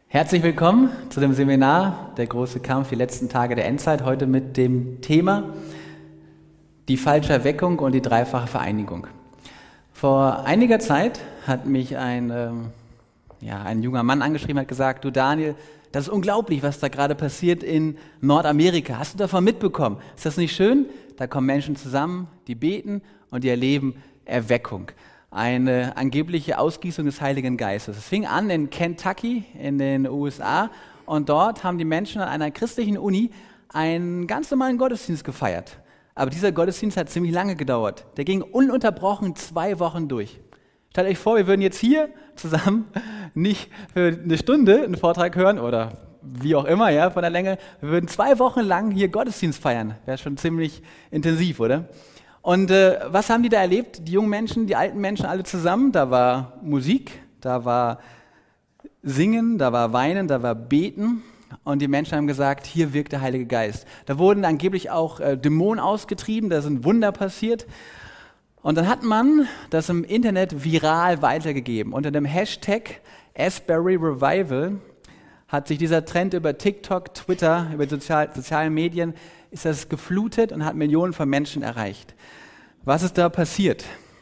Herzlich willkommen zu dem Seminar Der große Kampf, die letzten Tage der Endzeit. Heute mit dem Thema die falsche Erweckung und die dreifache Vereinigung. Vor einiger Zeit hat mich ein junger Mann angeschrieben, hat gesagt: Du Daniel, das ist unglaublich, was da gerade passiert in Nordamerika. Hast du davon mitbekommen? Ist das nicht schön? Da kommen Menschen zusammen, die beten und die erleben Erweckung. Eine angebliche Ausgießung des Heiligen Geistes. Es fing an in Kentucky in den USA und dort haben die Menschen an einer christlichen Uni einen ganz normalen Gottesdienst gefeiert. Aber dieser Gottesdienst hat ziemlich lange gedauert. Der ging ununterbrochen 2 Wochen durch. Stellt euch vor, wir würden jetzt hier zusammen nicht für eine Stunde einen Vortrag hören oder wie auch immer, ja, von der Länge. Wir würden 2 Wochen lang hier Gottesdienst feiern. Wäre schon ziemlich intensiv, oder? Und was haben die da erlebt? Die jungen Menschen, die alten Menschen, alle zusammen. Da war Musik, da war Singen, da war Weinen, da war Beten. Und die Menschen haben gesagt, hier wirkt der Heilige Geist. Da wurden angeblich auch Dämonen ausgetrieben, da sind Wunder passiert. Und dann hat man das im Internet viral weitergegeben. Unter dem Hashtag Asbury Revival hat sich dieser Trend über TikTok, Twitter, über die sozialen Medien, ist das geflutet und hat Millionen von Menschen erreicht. Was ist da passiert?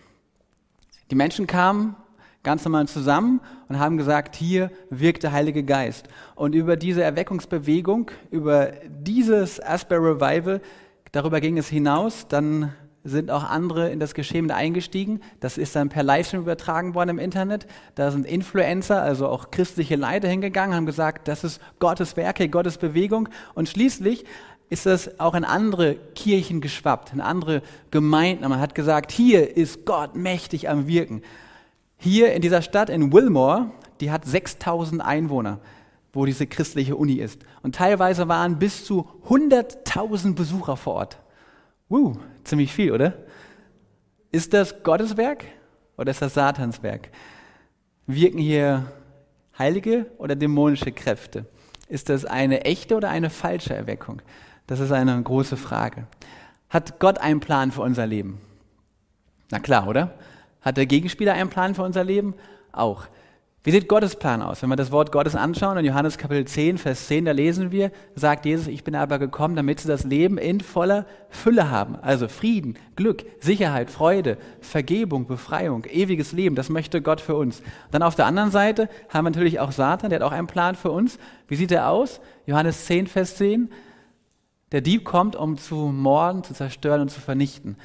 Die Menschen kamen ganz normal zusammen und haben gesagt, hier wirkt der Heilige Geist. Und über diese Erweckungsbewegung, über dieses Asbury Revival, darüber ging es hinaus, dann sind auch andere in das Geschehen eingestiegen. Das ist dann per Livestream übertragen worden im Internet. Da sind Influencer, also auch christliche Leiter hingegangen, haben gesagt, das ist Gottes Werke, Gottes Bewegung. Und schließlich ist das auch in andere Kirchen geschwappt, in andere Gemeinden. Man hat gesagt, hier ist Gott mächtig am Wirken. Hier in dieser Stadt in Wilmore, die hat 6.000 Einwohner, wo diese christliche Uni ist. Und teilweise waren bis zu 100.000 Besucher vor Ort. Ziemlich viel, oder? Ist das Gottes Werk oder ist das Satans Werk? Wirken hier heilige oder dämonische Kräfte? Ist das eine echte oder eine falsche Erweckung? Das ist eine große Frage. Hat Gott einen Plan für unser Leben? Na klar, oder? Hat der Gegenspieler einen Plan für unser Leben? Auch. Wie sieht Gottes Plan aus? Wenn wir das Wort Gottes anschauen, in Johannes Kapitel 10, Vers 10, da lesen wir, sagt Jesus, ich bin aber gekommen, damit sie das Leben in voller Fülle haben. Also Frieden, Glück, Sicherheit, Freude, Vergebung, Befreiung, ewiges Leben, das möchte Gott für uns. Dann auf der anderen Seite haben wir natürlich auch Satan, der hat auch einen Plan für uns. Wie sieht er aus? Johannes 10, Vers 10, der Dieb kommt, um zu morden, zu zerstören und zu vernichten.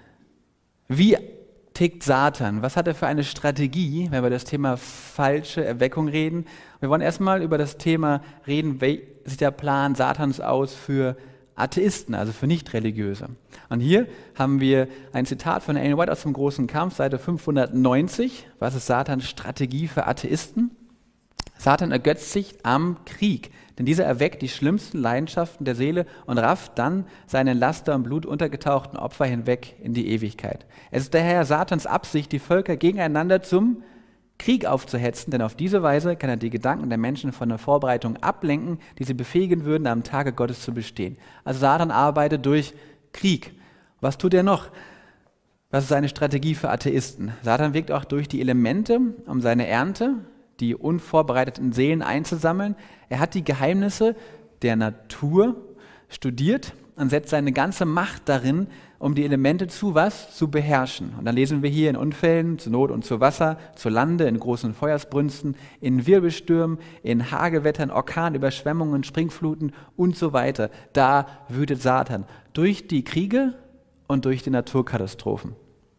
Wie tickt Satan? Was hat er für eine Strategie, wenn wir das Thema falsche Erweckung reden? Wir wollen erstmal über das Thema reden, wie sieht der Plan Satans aus für Atheisten, also für Nicht-Religiöse. Und hier haben wir ein Zitat von Ellen White aus dem großen Kampf, Seite 590. Was ist Satans Strategie für Atheisten? Satan ergötzt sich am Krieg, denn dieser erweckt die schlimmsten Leidenschaften der Seele und rafft dann seine in Laster und Blut untergetauchten Opfer hinweg in die Ewigkeit. Es ist daher Satans Absicht, die Völker gegeneinander zum Krieg aufzuhetzen, denn auf diese Weise kann er die Gedanken der Menschen von der Vorbereitung ablenken, die sie befähigen würden, am Tage Gottes zu bestehen. Also Satan arbeitet durch Krieg. Was tut er noch? Was ist seine Strategie für Atheisten? Satan wirkt auch durch die Elemente, um seine Ernte, die unvorbereiteten Seelen einzusammeln. Er hat die Geheimnisse der Natur studiert und setzt seine ganze Macht darin, um die Elemente zu beherrschen. Und dann lesen wir hier in Unfällen, zu Not und zu Wasser, zu Lande, in großen Feuersbrünsten, in Wirbelstürmen, in Hagelwettern, Orkan, Überschwemmungen, Springfluten und so weiter. Da wütet Satan durch die Kriege und durch die Naturkatastrophen.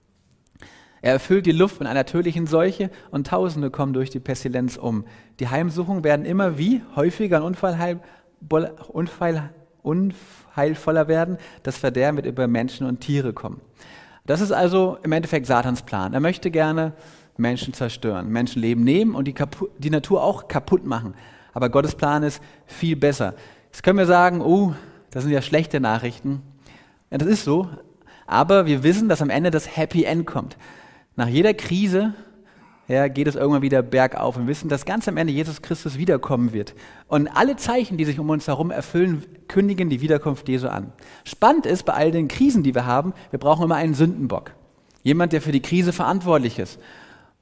Er erfüllt die Luft mit einer tödlichen Seuche und Tausende kommen durch die Pestilenz um. Die Heimsuchungen werden immer wie häufiger und unheilvoller werden. Das Verderben wird über Menschen und Tiere kommen. Das ist also im Endeffekt Satans Plan. Er möchte gerne Menschen zerstören, Menschenleben nehmen und die Natur auch kaputt machen. Aber Gottes Plan ist viel besser. Jetzt können wir sagen, das sind ja schlechte Nachrichten. Ja, das ist so. Aber wir wissen, dass am Ende das Happy End kommt. Nach jeder Krise geht es irgendwann wieder bergauf. Und wir wissen, dass ganz am Ende Jesus Christus wiederkommen wird. Und alle Zeichen, die sich um uns herum erfüllen, kündigen die Wiederkunft Jesu an. Spannend ist, bei all den Krisen, die wir haben, wir brauchen immer einen Sündenbock. Jemand, der für die Krise verantwortlich ist.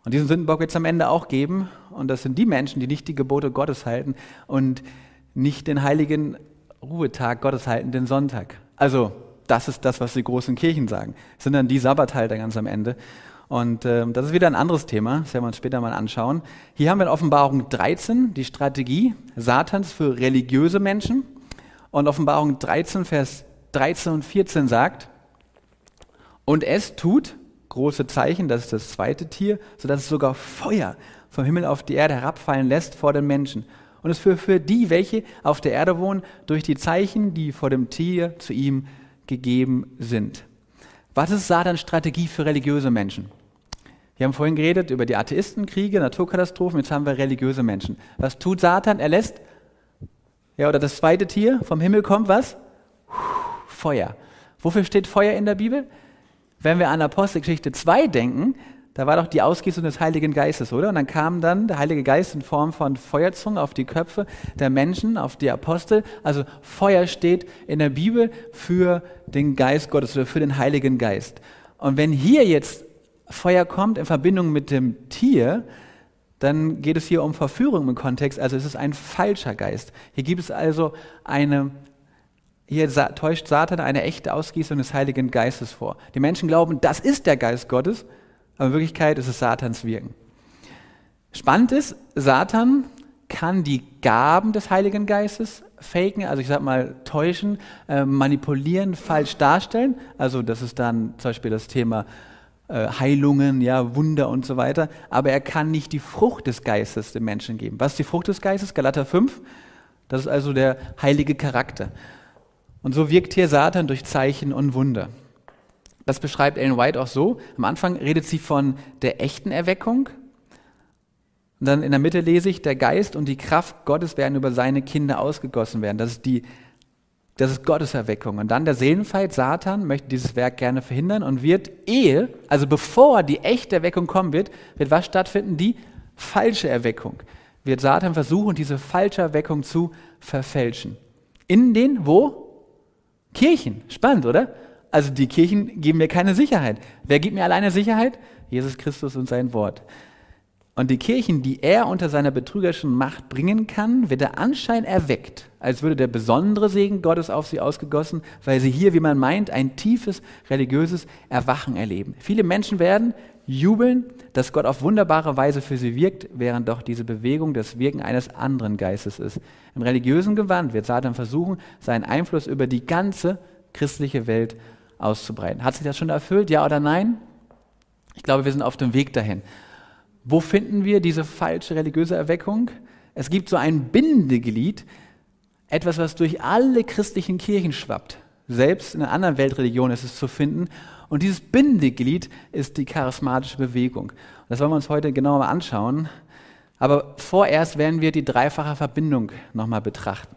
Und diesen Sündenbock wird es am Ende auch geben. Und das sind die Menschen, die nicht die Gebote Gottes halten und nicht den heiligen Ruhetag Gottes halten, den Sonntag. Also das ist das, was die großen Kirchen sagen. Es sind dann die Sabbathalter ganz am Ende. Und das ist wieder ein anderes Thema, das werden wir uns später mal anschauen. Hier haben wir in Offenbarung 13 die Strategie Satans für religiöse Menschen. Und Offenbarung 13, Vers 13 und 14 sagt, und es tut große Zeichen, das ist das zweite Tier, sodass es sogar Feuer vom Himmel auf die Erde herabfallen lässt vor den Menschen. Und es für die, welche auf der Erde wohnen, durch die Zeichen, die vor dem Tier zu ihm gegeben sind. Was ist Satans Strategie für religiöse Menschen? Wir haben vorhin geredet über die Atheisten, Kriege, Naturkatastrophen, jetzt haben wir religiöse Menschen. Was tut Satan? Er lässt, oder das zweite Tier, vom Himmel kommt was? Feuer. Wofür steht Feuer in der Bibel? Wenn wir an Apostelgeschichte 2 denken, da war doch die Ausgießung des Heiligen Geistes, oder? Und dann kam dann der Heilige Geist in Form von Feuerzungen auf die Köpfe der Menschen, auf die Apostel. Also Feuer steht in der Bibel für den Geist Gottes oder für den Heiligen Geist. Und wenn hier jetzt Feuer kommt in Verbindung mit dem Tier, dann geht es hier um Verführung im Kontext, also es ist ein falscher Geist. Hier gibt es also hier täuscht Satan eine echte Ausgießung des Heiligen Geistes vor. Die Menschen glauben, das ist der Geist Gottes, aber in Wirklichkeit ist es Satans Wirken. Spannend ist, Satan kann die Gaben des Heiligen Geistes faken, also ich sag mal täuschen, manipulieren, falsch darstellen. Also das ist dann zum Beispiel das Thema Heilungen, ja, Wunder und so weiter. Aber er kann nicht die Frucht des Geistes dem Menschen geben. Was ist die Frucht des Geistes? Galater 5. Das ist also der heilige Charakter. Und so wirkt hier Satan durch Zeichen und Wunder. Das beschreibt Ellen White auch so. Am Anfang redet sie von der echten Erweckung. Und dann in der Mitte lese ich, der Geist und die Kraft Gottes werden über seine Kinder ausgegossen werden. Das ist Gottes Erweckung. Und dann der Seelenfeind, Satan, möchte dieses Werk gerne verhindern und wird also bevor die echte Erweckung kommen wird was stattfinden? Die falsche Erweckung. Wird Satan versuchen, diese falsche Erweckung zu verfälschen. In den, wo? Kirchen. Spannend, oder? Also die Kirchen geben mir keine Sicherheit. Wer gibt mir alleine Sicherheit? Jesus Christus und sein Wort. Und die Kirchen, die er unter seiner betrügerischen Macht bringen kann, wird der Anschein erweckt, als würde der besondere Segen Gottes auf sie ausgegossen, weil sie hier, wie man meint, ein tiefes religiöses Erwachen erleben. Viele Menschen werden jubeln, dass Gott auf wunderbare Weise für sie wirkt, während doch diese Bewegung das Wirken eines anderen Geistes ist. Im religiösen Gewand wird Satan versuchen, seinen Einfluss über die ganze christliche Welt auszubreiten. Hat sich das schon erfüllt, ja oder nein? Ich glaube, wir sind auf dem Weg dahin. Wo finden wir diese falsche religiöse Erweckung? Es gibt so ein Bindeglied, etwas, was durch alle christlichen Kirchen schwappt. Selbst in anderen Weltreligionen ist es zu finden. Und dieses Bindeglied ist die charismatische Bewegung. Das wollen wir uns heute genauer mal anschauen. Aber vorerst werden wir die dreifache Verbindung nochmal betrachten.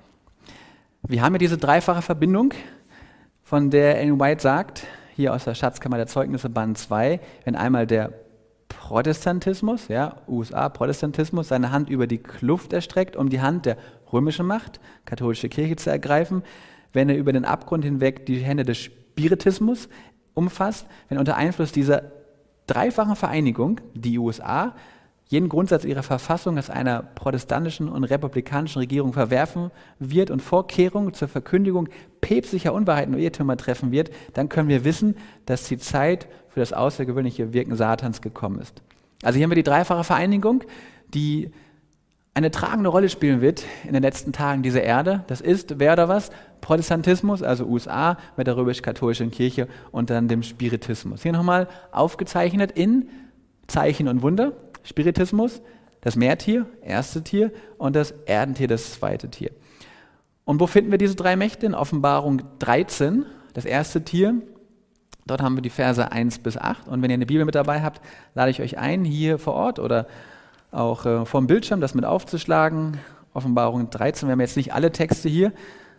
Wir haben ja diese dreifache Verbindung, von der Ellen White sagt, hier aus der Schatzkammer der Zeugnisse Band 2, wenn einmal der Protestantismus, USA Protestantismus, seine Hand über die Kluft erstreckt, um die Hand der römischen Macht, katholische Kirche zu ergreifen, wenn er über den Abgrund hinweg die Hände des Spiritismus umfasst, wenn unter Einfluss dieser dreifachen Vereinigung die USA jeden Grundsatz ihrer Verfassung als einer protestantischen und republikanischen Regierung verwerfen wird und Vorkehrungen zur Verkündigung päpstlicher Unwahrheiten und Irrtümer treffen wird, dann können wir wissen, dass die Zeit für das außergewöhnliche Wirken Satans gekommen ist. Also hier haben wir die dreifache Vereinigung, die eine tragende Rolle spielen wird in den letzten Tagen dieser Erde. Das ist, wer oder was? Protestantismus, also USA mit der römisch-katholischen Kirche und dann dem Spiritismus. Hier nochmal aufgezeichnet in Zeichen und Wunder. Spiritismus, das Meertier, erste Tier, und das Erdentier, das zweite Tier. Und wo finden wir diese drei Mächte? In Offenbarung 13, das erste Tier. Dort haben wir die Verse 1 bis 8. Und wenn ihr eine Bibel mit dabei habt, lade ich euch ein, hier vor Ort oder auch vom Bildschirm das mit aufzuschlagen. Offenbarung 13, wir haben jetzt nicht alle Texte hier.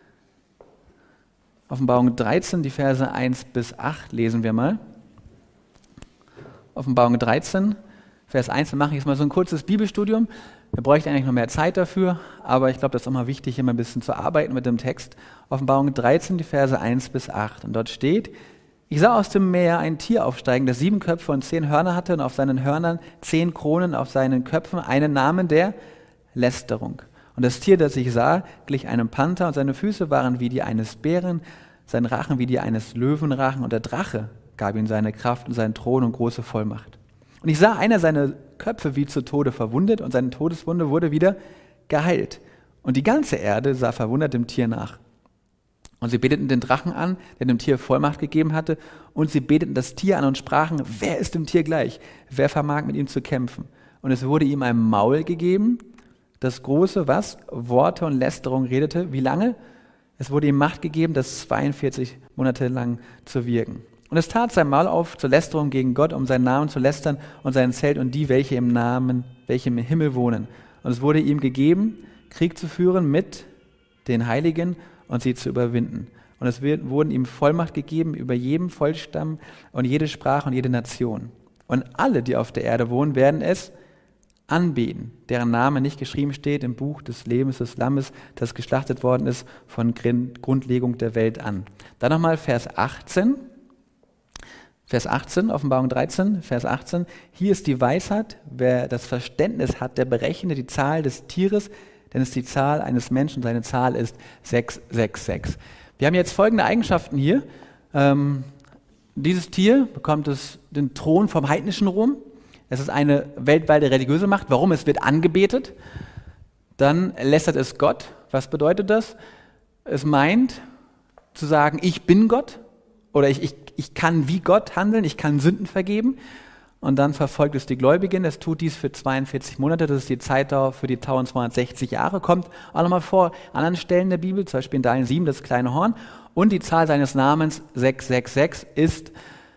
Offenbarung 13, die Verse 1 bis 8 lesen wir mal. Offenbarung 13, Vers 1, dann mache ich jetzt mal so ein kurzes Bibelstudium. Wir bräuchten eigentlich noch mehr Zeit dafür, aber ich glaube, das ist auch mal wichtig, hier mal ein bisschen zu arbeiten mit dem Text. Offenbarung 13, die Verse 1 bis 8. Und dort steht, Ich sah aus dem Meer ein Tier aufsteigen, das 7 Köpfe und 10 Hörner hatte und auf seinen Hörnern 10 Kronen, auf seinen Köpfen einen Namen der Lästerung. Und das Tier, das ich sah, glich einem Panther und seine Füße waren wie die eines Bären, sein Rachen wie die eines Löwenrachen und der Drache gab ihm seine Kraft und seinen Thron und große Vollmacht. Und ich sah einer seiner Köpfe wie zu Tode verwundet und seine Todeswunde wurde wieder geheilt. Und die ganze Erde sah verwundert dem Tier nach. Und sie beteten den Drachen an, der dem Tier Vollmacht gegeben hatte, und sie beteten das Tier an und sprachen, wer ist dem Tier gleich? Wer vermag mit ihm zu kämpfen? Und es wurde ihm ein Maul gegeben, das große, was? Worte und Lästerung redete. Wie lange? Es wurde ihm Macht gegeben, das 42 Monate lang zu wirken. Und es tat sein Maul auf zur Lästerung gegen Gott, um seinen Namen zu lästern und sein Zelt und die, welche im Himmel wohnen. Und es wurde ihm gegeben, Krieg zu führen mit den Heiligen und sie zu überwinden. Und es wurden ihm Vollmacht gegeben über jeden Volksstamm und jede Sprache und jede Nation. Und alle, die auf der Erde wohnen, werden es anbeten, deren Name nicht geschrieben steht im Buch des Lebens des Lammes, das geschlachtet worden ist von Grundlegung der Welt an. Dann nochmal Vers 18. Vers 18, Offenbarung 13, Vers 18. Hier ist die Weisheit, wer das Verständnis hat, der berechne die Zahl des Tieres, denn es ist die Zahl eines Menschen, seine Zahl ist 666. Wir haben jetzt folgende Eigenschaften hier. Dieses Tier bekommt den Thron vom heidnischen Rom. Es ist eine weltweite religiöse Macht. Warum? Es wird angebetet. Dann lästert es Gott. Was bedeutet das? Es meint zu sagen, ich bin Gott oder ich kann wie Gott handeln, ich kann Sünden vergeben. Und dann verfolgt es die Gläubigen. Es tut dies für 42 Monate. Das ist die Zeitdauer für die 1260 Jahre. Kommt auch nochmal vor an anderen Stellen der Bibel, zum Beispiel in Daniel 7, das kleine Horn. Und die Zahl seines Namens 666 ist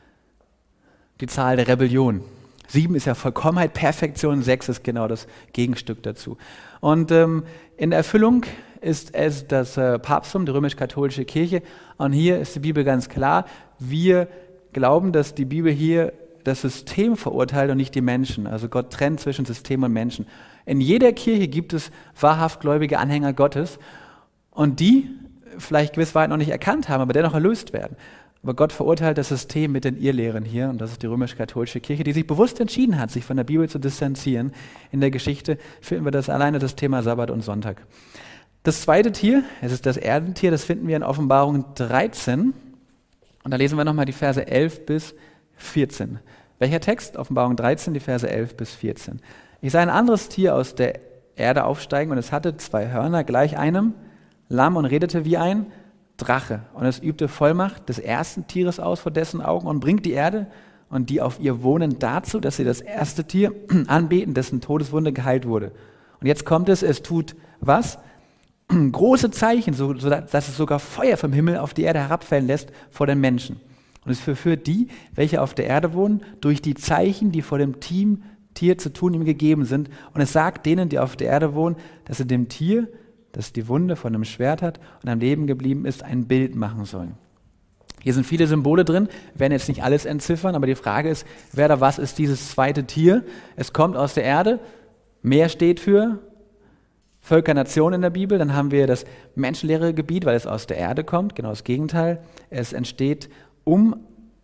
die Zahl der Rebellion. 7 ist ja Vollkommenheit, Perfektion, 6 ist genau das Gegenstück dazu. Und in der Erfüllung ist es das Papsttum, die römisch-katholische Kirche. Und hier ist die Bibel ganz klar. Wir glauben, dass die Bibel hier das System verurteilt und nicht die Menschen. Also Gott trennt zwischen System und Menschen. In jeder Kirche gibt es wahrhaft gläubige Anhänger Gottes und die vielleicht gewiss Wahrheit noch nicht erkannt haben, aber dennoch erlöst werden. Aber Gott verurteilt das System mit den Irrlehren hier und das ist die römisch-katholische Kirche, die sich bewusst entschieden hat, sich von der Bibel zu distanzieren. In der Geschichte finden wir das alleine das Thema Sabbat und Sonntag. Das zweite Tier, es ist das Erdentier, das finden wir in Offenbarung 13 und da lesen wir nochmal die Verse 11 bis 14. Welcher Text? Offenbarung 13, die Verse 11 bis 14. Ich sah ein anderes Tier aus der Erde aufsteigen und es hatte 2 Hörner gleich einem Lamm und redete wie ein Drache. Und es übte Vollmacht des ersten Tieres aus vor dessen Augen und bringt die Erde und die auf ihr wohnen dazu, dass sie das erste Tier anbeten, dessen Todeswunde geheilt wurde. Und jetzt kommt es tut was? Große Zeichen, so dass es sogar Feuer vom Himmel auf die Erde herabfallen lässt vor den Menschen. Und es verführt die, welche auf der Erde wohnen, durch die Zeichen, die vor dem Tier zu tun ihm gegeben sind. Und es sagt denen, die auf der Erde wohnen, dass sie dem Tier, das die Wunde von einem Schwert hat und am Leben geblieben ist, ein Bild machen sollen. Hier sind viele Symbole drin, wir werden jetzt nicht alles entziffern, aber die Frage ist, wer oder was ist dieses zweite Tier? Es kommt aus der Erde, Meer steht für Völker, Nationen in der Bibel, dann haben wir das menschenleere Gebiet, weil es aus der Erde kommt, genau das Gegenteil. Es entsteht um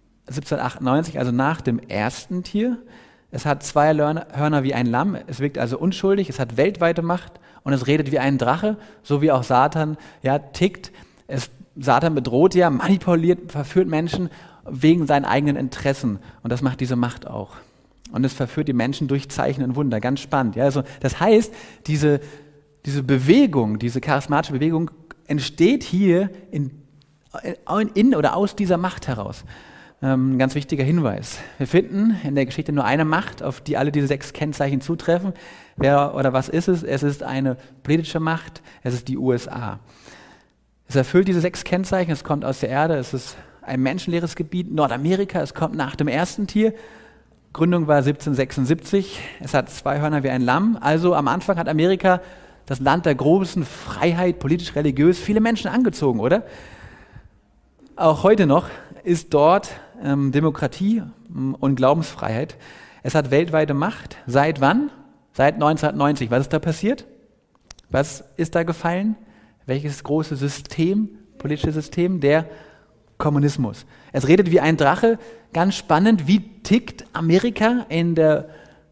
1798, also nach dem ersten Tier. Es hat 2 Hörner wie ein Lamm, es wirkt also unschuldig, es hat weltweite Macht und es redet wie ein Drache, so wie auch Satan tickt. Satan bedroht manipuliert, verführt Menschen wegen seinen eigenen Interessen und das macht diese Macht auch. Und es verführt die Menschen durch Zeichen und Wunder, ganz spannend. Ja, also das heißt, diese Bewegung, diese charismatische Bewegung entsteht hier in oder aus dieser Macht heraus. Ein ganz wichtiger Hinweis. Wir finden in der Geschichte nur eine Macht, auf die alle diese 6 Kennzeichen zutreffen. Wer oder was ist es? Es ist eine politische Macht, es ist die USA. Es erfüllt diese 6 Kennzeichen, es kommt aus der Erde, es ist ein menschenleeres Gebiet, Nordamerika, es kommt nach dem ersten Tier. Gründung war 1776, es hat 2 Hörner wie ein Lamm. Also am Anfang hat Amerika, das Land der großen Freiheit, politisch, religiös, viele Menschen angezogen, oder? Auch heute noch ist dort Demokratie und Glaubensfreiheit. Es hat weltweite Macht. Seit wann? Seit 1990. Was ist da passiert? Was ist da gefallen? Welches große System, politische System? Der Kommunismus. Es redet wie ein Drache, ganz spannend, wie tickt Amerika in der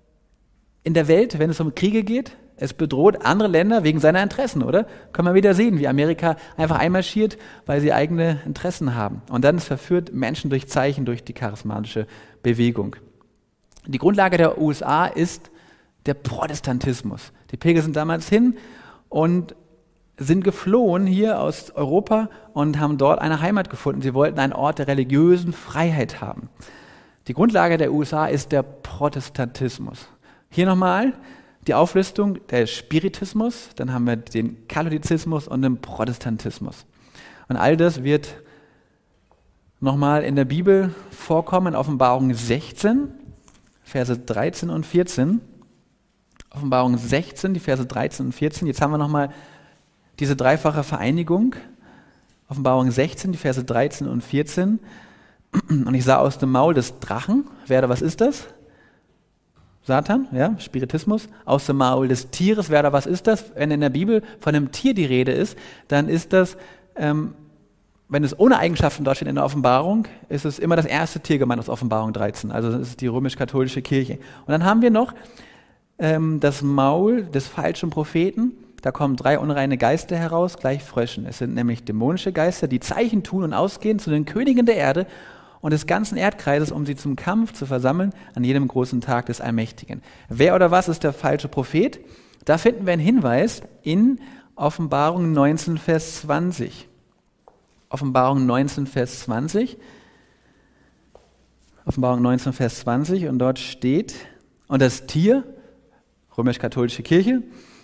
Welt, wenn es um Kriege geht? Es bedroht andere Länder wegen seiner Interessen, oder? Können wir wieder sehen, wie Amerika einfach einmarschiert, weil sie eigene Interessen haben. Und dann es verführt Menschen durch Zeichen, durch die charismatische Bewegung. Die Grundlage der USA ist der Protestantismus. Die Pilger sind damals hin und sind geflohen hier aus Europa und haben dort eine Heimat gefunden. Sie wollten einen Ort der religiösen Freiheit haben. Die Grundlage der USA ist der Protestantismus. Hier nochmal die Auflistung: der Spiritismus, dann haben wir den Katholizismus und den Protestantismus. Und all das wird nochmal in der Bibel vorkommen, Offenbarung 16, Verse 13 und 14. Offenbarung 16, die Verse 13 und 14. Jetzt haben wir nochmal diese dreifache Vereinigung. Offenbarung 16, die Verse 13 und 14. Und ich sah aus dem Maul des Drachen, was ist das? Satan, ja, Spiritismus. Aus dem Maul des Tieres, was ist das? Wenn in der Bibel von einem Tier die Rede ist, dann ist das, wenn es ohne Eigenschaften dort steht in der Offenbarung, ist es immer das erste Tier gemeint aus Offenbarung 13. Also das ist die römisch-katholische Kirche. Und dann haben wir noch das Maul des falschen Propheten. Da kommen 3 unreine Geister heraus, gleich Fröschen. Es sind nämlich dämonische Geister, die Zeichen tun und ausgehen zu den Königen der Erde und des ganzen Erdkreises, um sie zum Kampf zu versammeln an jedem großen Tag des Allmächtigen. Wer oder was ist der falsche Prophet? Da finden wir einen Hinweis in Offenbarung 19, Vers 20. Offenbarung 19, Vers 20. Offenbarung 19, Vers 20. Und dort steht: Und das Tier, römisch-katholische Kirche,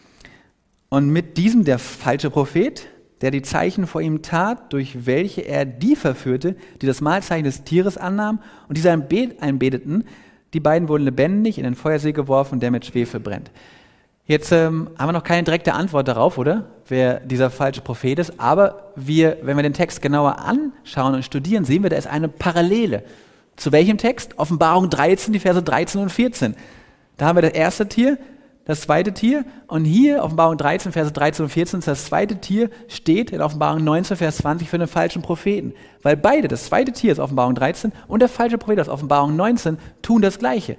und mit diesem der falsche Prophet, der die Zeichen vor ihm tat, durch welche er die verführte, die das Mahlzeichen des Tieres annahmen und diese einbeteten, die beiden wurden lebendig in den Feuersee geworfen, der mit Schwefel brennt. Jetzt haben wir noch keine direkte Antwort darauf, oder? Wer dieser falsche Prophet ist. Aber wenn wir den Text genauer anschauen und studieren, sehen wir, da ist eine Parallele. Zu welchem Text? Offenbarung 13, die Verse 13 und 14. Da haben wir das erste Tier, das zweite Tier, und hier Offenbarung 13, Verse 13 und 14, das zweite Tier steht in Offenbarung 19, Vers 20 für den falschen Propheten. Weil beide, das zweite Tier ist Offenbarung 13 und der falsche Prophet aus Offenbarung 19, tun das Gleiche.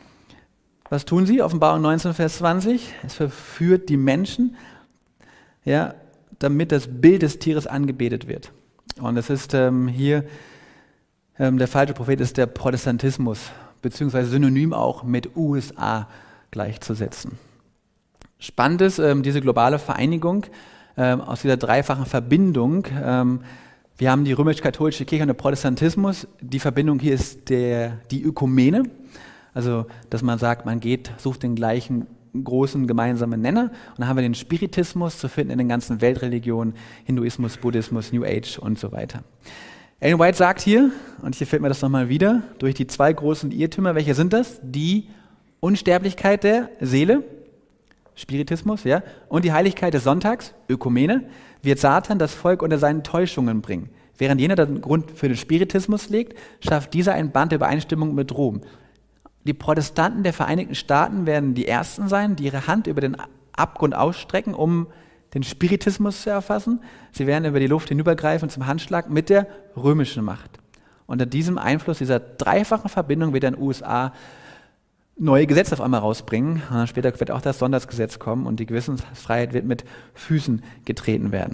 Was tun sie? Offenbarung 19, Vers 20, es verführt die Menschen, ja, damit das Bild des Tieres angebetet wird. Und das ist hier, der falsche Prophet ist der Protestantismus, beziehungsweise synonym auch mit USA gleichzusetzen. Spannend ist diese globale Vereinigung aus dieser dreifachen Verbindung. Wir haben die römisch-katholische Kirche und der Protestantismus. Die Verbindung hier ist die Ökumene, also dass man sagt, man sucht den gleichen großen gemeinsamen Nenner. Und dann haben wir den Spiritismus zu finden in den ganzen Weltreligionen, Hinduismus, Buddhismus, New Age und so weiter. Ellen White sagt hier, und hier fällt mir das nochmal wieder, durch die 2 großen Irrtümer, welche sind das? Die Unsterblichkeit der Seele, Spiritismus, ja, und die Heiligkeit des Sonntags, Ökumene, wird Satan das Volk unter seinen Täuschungen bringen. Während jener den Grund für den Spiritismus legt, schafft dieser ein Band der Übereinstimmung mit Rom. Die Protestanten der Vereinigten Staaten werden die Ersten sein, die ihre Hand über den Abgrund ausstrecken, um den Spiritismus zu erfassen. Sie werden über die Luft hinübergreifen zum Handschlag mit der römischen Macht. Unter diesem Einfluss dieser dreifachen Verbindung wird in den USA neue Gesetze auf einmal rausbringen. Später wird auch das Sonntagsgesetz kommen und die Gewissensfreiheit wird mit Füßen getreten werden.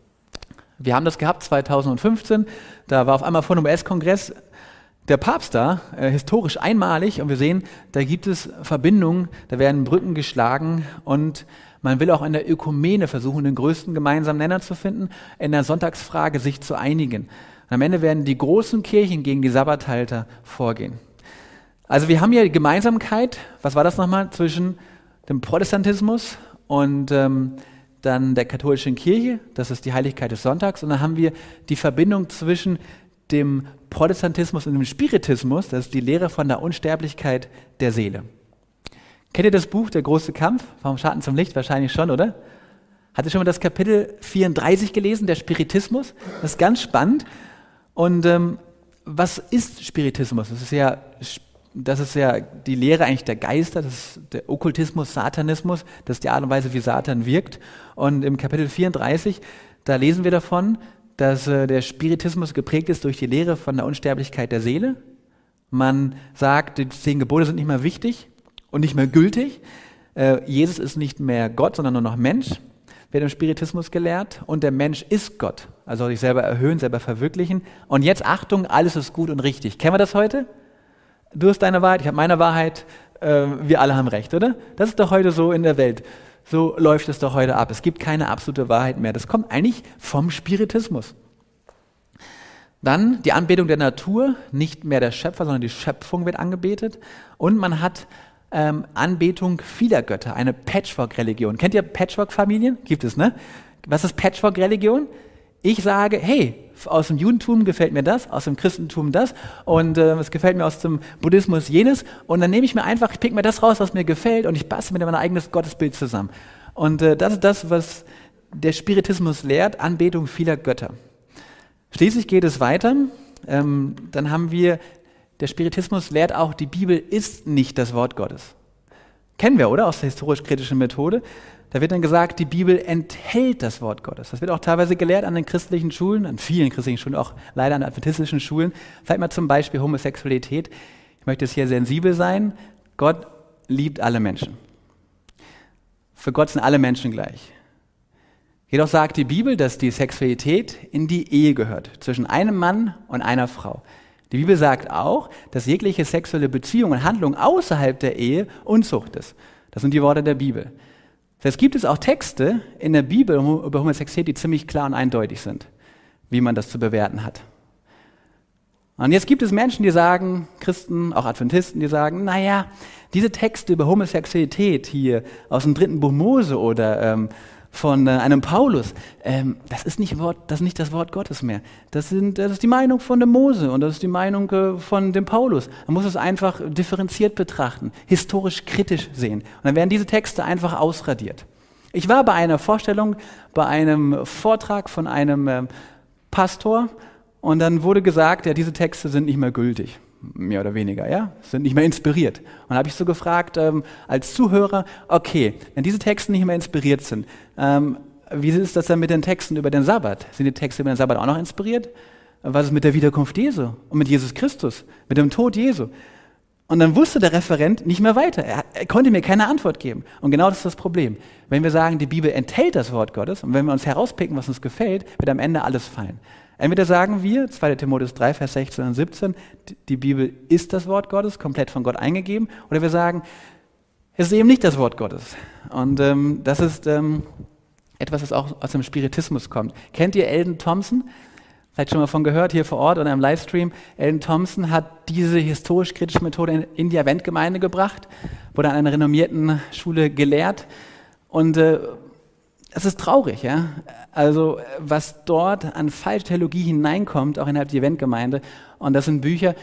Wir haben das gehabt 2015, da war auf einmal vor einem US-Kongress der Papst da, historisch einmalig, und wir sehen, da gibt es Verbindungen, da werden Brücken geschlagen und man will auch in der Ökumene versuchen, den größten gemeinsamen Nenner zu finden, in der Sonntagsfrage sich zu einigen. Und am Ende werden die großen Kirchen gegen die Sabbathalter vorgehen. Also wir haben hier die Gemeinsamkeit, was war das nochmal, zwischen dem Protestantismus und dann der katholischen Kirche, das ist die Heiligkeit des Sonntags, und dann haben wir die Verbindung zwischen dem Protestantismus und dem Spiritismus, das ist die Lehre von der Unsterblichkeit der Seele. Kennt ihr das Buch Der große Kampf? Vom Schatten zum Licht? Wahrscheinlich schon, oder? Habt ihr schon mal das Kapitel 34 gelesen, der Spiritismus? Das ist ganz spannend. Und was ist Spiritismus? Das ist ja die Lehre eigentlich der Geister, das ist der Okkultismus, Satanismus, das ist die Art und Weise, wie Satan wirkt. Und im Kapitel 34, da lesen wir davon, dass der Spiritismus geprägt ist durch die Lehre von der Unsterblichkeit der Seele. Man sagt, die 10 Gebote sind nicht mehr wichtig und nicht mehr gültig. Jesus ist nicht mehr Gott, sondern nur noch Mensch, wird im Spiritismus gelehrt. Und der Mensch ist Gott, also sich selber erhöhen, selber verwirklichen. Und jetzt Achtung, alles ist gut und richtig. Kennen wir das heute? Du hast deine Wahrheit, ich habe meine Wahrheit, wir alle haben recht, oder? Das ist doch heute so in der Welt. So läuft es doch heute ab. Es gibt keine absolute Wahrheit mehr. Das kommt eigentlich vom Spiritismus. Dann die Anbetung der Natur, nicht mehr der Schöpfer, sondern die Schöpfung wird angebetet. Und man hat Anbetung vieler Götter, eine Patchwork-Religion. Kennt ihr Patchwork-Familien? Gibt es, ne? Was ist Patchwork-Religion? Ich sage, hey, aus dem Judentum gefällt mir das, aus dem Christentum das und es gefällt mir aus dem Buddhismus jenes und dann nehme ich mir einfach, ich pick mir das raus, was mir gefällt und ich bastel mir mein eigenes Gottesbild zusammen. Und das ist das, was der Spiritismus lehrt, Anbetung vieler Götter. Schließlich geht es weiter, dann haben wir, der Spiritismus lehrt auch, die Bibel ist nicht das Wort Gottes. Kennen wir, oder? Aus der historisch-kritischen Methode. Da wird dann gesagt, die Bibel enthält das Wort Gottes. Das wird auch teilweise gelehrt an den christlichen Schulen, an vielen christlichen Schulen, auch leider an adventistischen Schulen. Vielleicht mal zum Beispiel Homosexualität. Ich möchte jetzt hier sensibel sein. Gott liebt alle Menschen. Für Gott sind alle Menschen gleich. Jedoch sagt die Bibel, dass die Sexualität in die Ehe gehört, zwischen einem Mann und einer Frau. Die Bibel sagt auch, dass jegliche sexuelle Beziehung und Handlung außerhalb der Ehe Unzucht ist. Das sind die Worte der Bibel. Es gibt es auch Texte in der Bibel über Homosexualität, die ziemlich klar und eindeutig sind, wie man das zu bewerten hat. Und jetzt gibt es Menschen, die sagen, Christen, auch Adventisten, die sagen, naja, diese Texte über Homosexualität hier aus dem 3. Buch Mose oder von einem Paulus, das ist nicht das Wort Gottes mehr. Das ist die Meinung von dem Mose und das ist die Meinung von dem Paulus. Man muss es einfach differenziert betrachten, historisch kritisch sehen. Und dann werden diese Texte einfach ausradiert. Ich war bei einer Vorstellung, bei einem Vortrag von einem Pastor und dann wurde gesagt, ja, diese Texte sind nicht mehr gültig. Mehr oder weniger, ja, sind nicht mehr inspiriert. Und dann habe ich so gefragt, als Zuhörer, okay, wenn diese Texte nicht mehr inspiriert sind, wie ist das dann mit den Texten über den Sabbat? Sind die Texte über den Sabbat auch noch inspiriert? Was ist mit der Wiederkunft Jesu und mit Jesus Christus, mit dem Tod Jesu? Und dann wusste der Referent nicht mehr weiter. Er konnte mir keine Antwort geben. Und genau das ist das Problem. Wenn wir sagen, die Bibel enthält das Wort Gottes und wenn wir uns herauspicken, was uns gefällt, wird am Ende alles fallen. Entweder sagen wir, 2. Timotheus 3, Vers 16 und 17, die Bibel ist das Wort Gottes, komplett von Gott eingegeben, oder wir sagen, es ist eben nicht das Wort Gottes. Und das ist etwas, das auch aus dem Spiritismus kommt. Kennt ihr Eldon Thompson? Vielleicht schon mal von gehört, hier vor Ort oder im Livestream. Eldon Thompson hat diese historisch-kritische Methode in die Adventgemeinde gebracht, wurde an einer renommierten Schule gelehrt und es ist traurig, ja. Also was dort an falsche Theologie hineinkommt, auch innerhalb der Eventgemeinde, und das sind Bücher,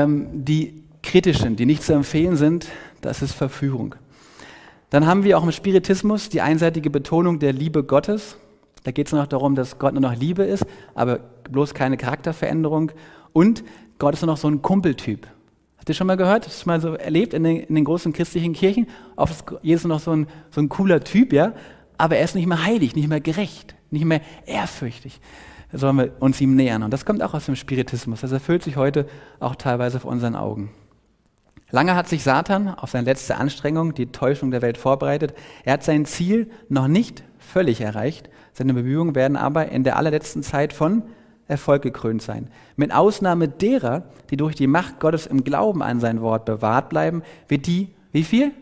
die kritisch sind, die nicht zu empfehlen sind, das ist Verführung. Dann haben wir auch im Spiritismus die einseitige Betonung der Liebe Gottes. Da geht es noch darum, dass Gott nur noch Liebe ist, aber bloß keine Charakterveränderung. Und Gott ist nur noch so ein Kumpeltyp. Habt ihr schon mal gehört? Hast du mal so erlebt in den großen christlichen Kirchen? Oft ist Jesus noch so ein cooler Typ, ja. Aber er ist nicht mehr heilig, nicht mehr gerecht, nicht mehr ehrfürchtig. Da sollen wir uns ihm nähern. Und das kommt auch aus dem Spiritismus. Das erfüllt sich heute auch teilweise vor unseren Augen. Lange hat sich Satan auf seine letzte Anstrengung, die Täuschung der Welt, vorbereitet. Er hat sein Ziel noch nicht völlig erreicht. Seine Bemühungen werden aber in der allerletzten Zeit von Erfolg gekrönt sein. Mit Ausnahme derer, die durch die Macht Gottes im Glauben an sein Wort bewahrt bleiben, wird wie viel?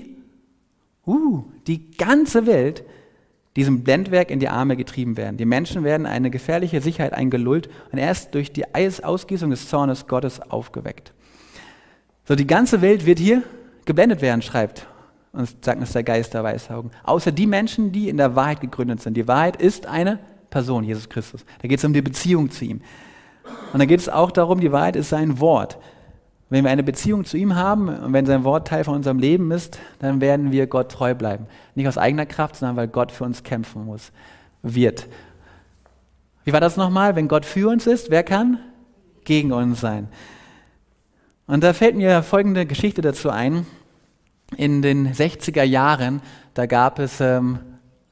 Die ganze Welt diesem Blendwerk in die Arme getrieben werden. Die Menschen werden in eine gefährliche Sicherheit eingelullt und erst durch die Ausgießung des Zornes Gottes aufgeweckt. So, die ganze Welt wird hier geblendet werden, schreibt und sagt uns der Geist der Weissagung. Außer die Menschen, die in der Wahrheit gegründet sind. Die Wahrheit ist eine Person, Jesus Christus. Da geht es um die Beziehung zu ihm. Und da geht es auch darum, die Wahrheit ist sein Wort. Wenn wir eine Beziehung zu ihm haben und wenn sein Wort Teil von unserem Leben ist, dann werden wir Gott treu bleiben. Nicht aus eigener Kraft, sondern weil Gott für uns kämpfen wird. Wie war das nochmal? Wenn Gott für uns ist, wer kann gegen uns sein? Und da fällt mir folgende Geschichte dazu ein. In den 60er Jahren, da gab es einen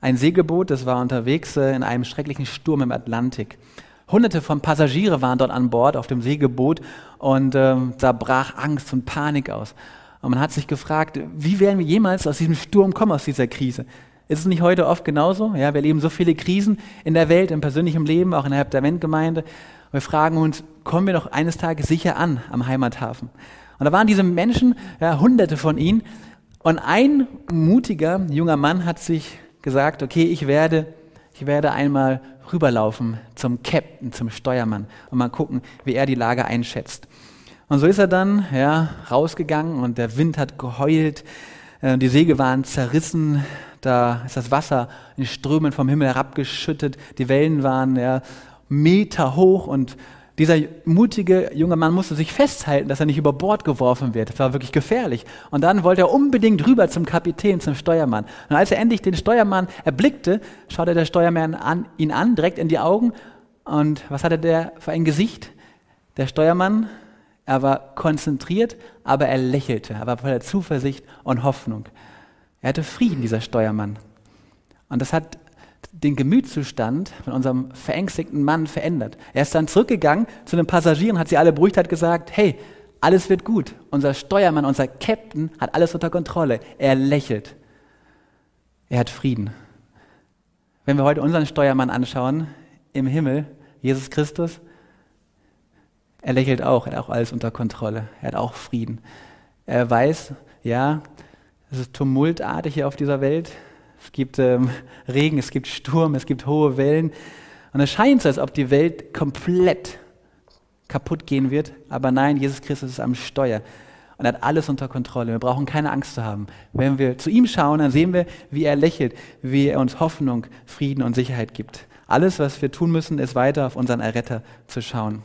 ein Segelboot, das war unterwegs in einem schrecklichen Sturm im Atlantik. Hunderte von Passagiere waren dort an Bord auf dem Segelboot und da brach Angst und Panik aus. Und man hat sich gefragt, wie werden wir jemals aus diesem Sturm kommen, aus dieser Krise? Ist es nicht heute oft genauso? Ja, wir erleben so viele Krisen in der Welt, im persönlichen Leben, auch innerhalb der Eventgemeinde. Und wir fragen uns, kommen wir noch eines Tages sicher an am Heimathafen? Und da waren diese Menschen, ja, Hunderte von ihnen. Und ein mutiger junger Mann hat sich gesagt, okay, ich werde einmal rüberlaufen zum Captain, zum Steuermann und mal gucken, wie er die Lage einschätzt. Und so ist er dann rausgegangen und der Wind hat geheult, die Segel waren zerrissen, da ist das Wasser in Strömen vom Himmel herabgeschüttet, die Wellen waren Meter hoch und dieser mutige junge Mann musste sich festhalten, dass er nicht über Bord geworfen wird. Das war wirklich gefährlich. Und dann wollte er unbedingt rüber zum Kapitän, zum Steuermann. Und als er endlich den Steuermann erblickte, schaute der Steuermann ihn an, direkt in die Augen. Und was hatte der für ein Gesicht? Der Steuermann, er war konzentriert, aber er lächelte. Er war voller Zuversicht und Hoffnung. Er hatte Frieden, dieser Steuermann. Und das hat den Gemütszustand von unserem verängstigten Mann verändert. Er ist dann zurückgegangen zu den Passagieren, hat sie alle beruhigt, hat gesagt, hey, alles wird gut. Unser Steuermann, unser Captain hat alles unter Kontrolle. Er lächelt. Er hat Frieden. Wenn wir heute unseren Steuermann anschauen, im Himmel, Jesus Christus, er lächelt auch, er hat auch alles unter Kontrolle. Er hat auch Frieden. Er weiß, ja, es ist tumultartig hier auf dieser Welt. Es gibt Regen, es gibt Sturm, es gibt hohe Wellen. Und es scheint so, als ob die Welt komplett kaputt gehen wird. Aber nein, Jesus Christus ist am Steuer und hat alles unter Kontrolle. Wir brauchen keine Angst zu haben. Wenn wir zu ihm schauen, dann sehen wir, wie er lächelt, wie er uns Hoffnung, Frieden und Sicherheit gibt. Alles, was wir tun müssen, ist weiter auf unseren Erretter zu schauen.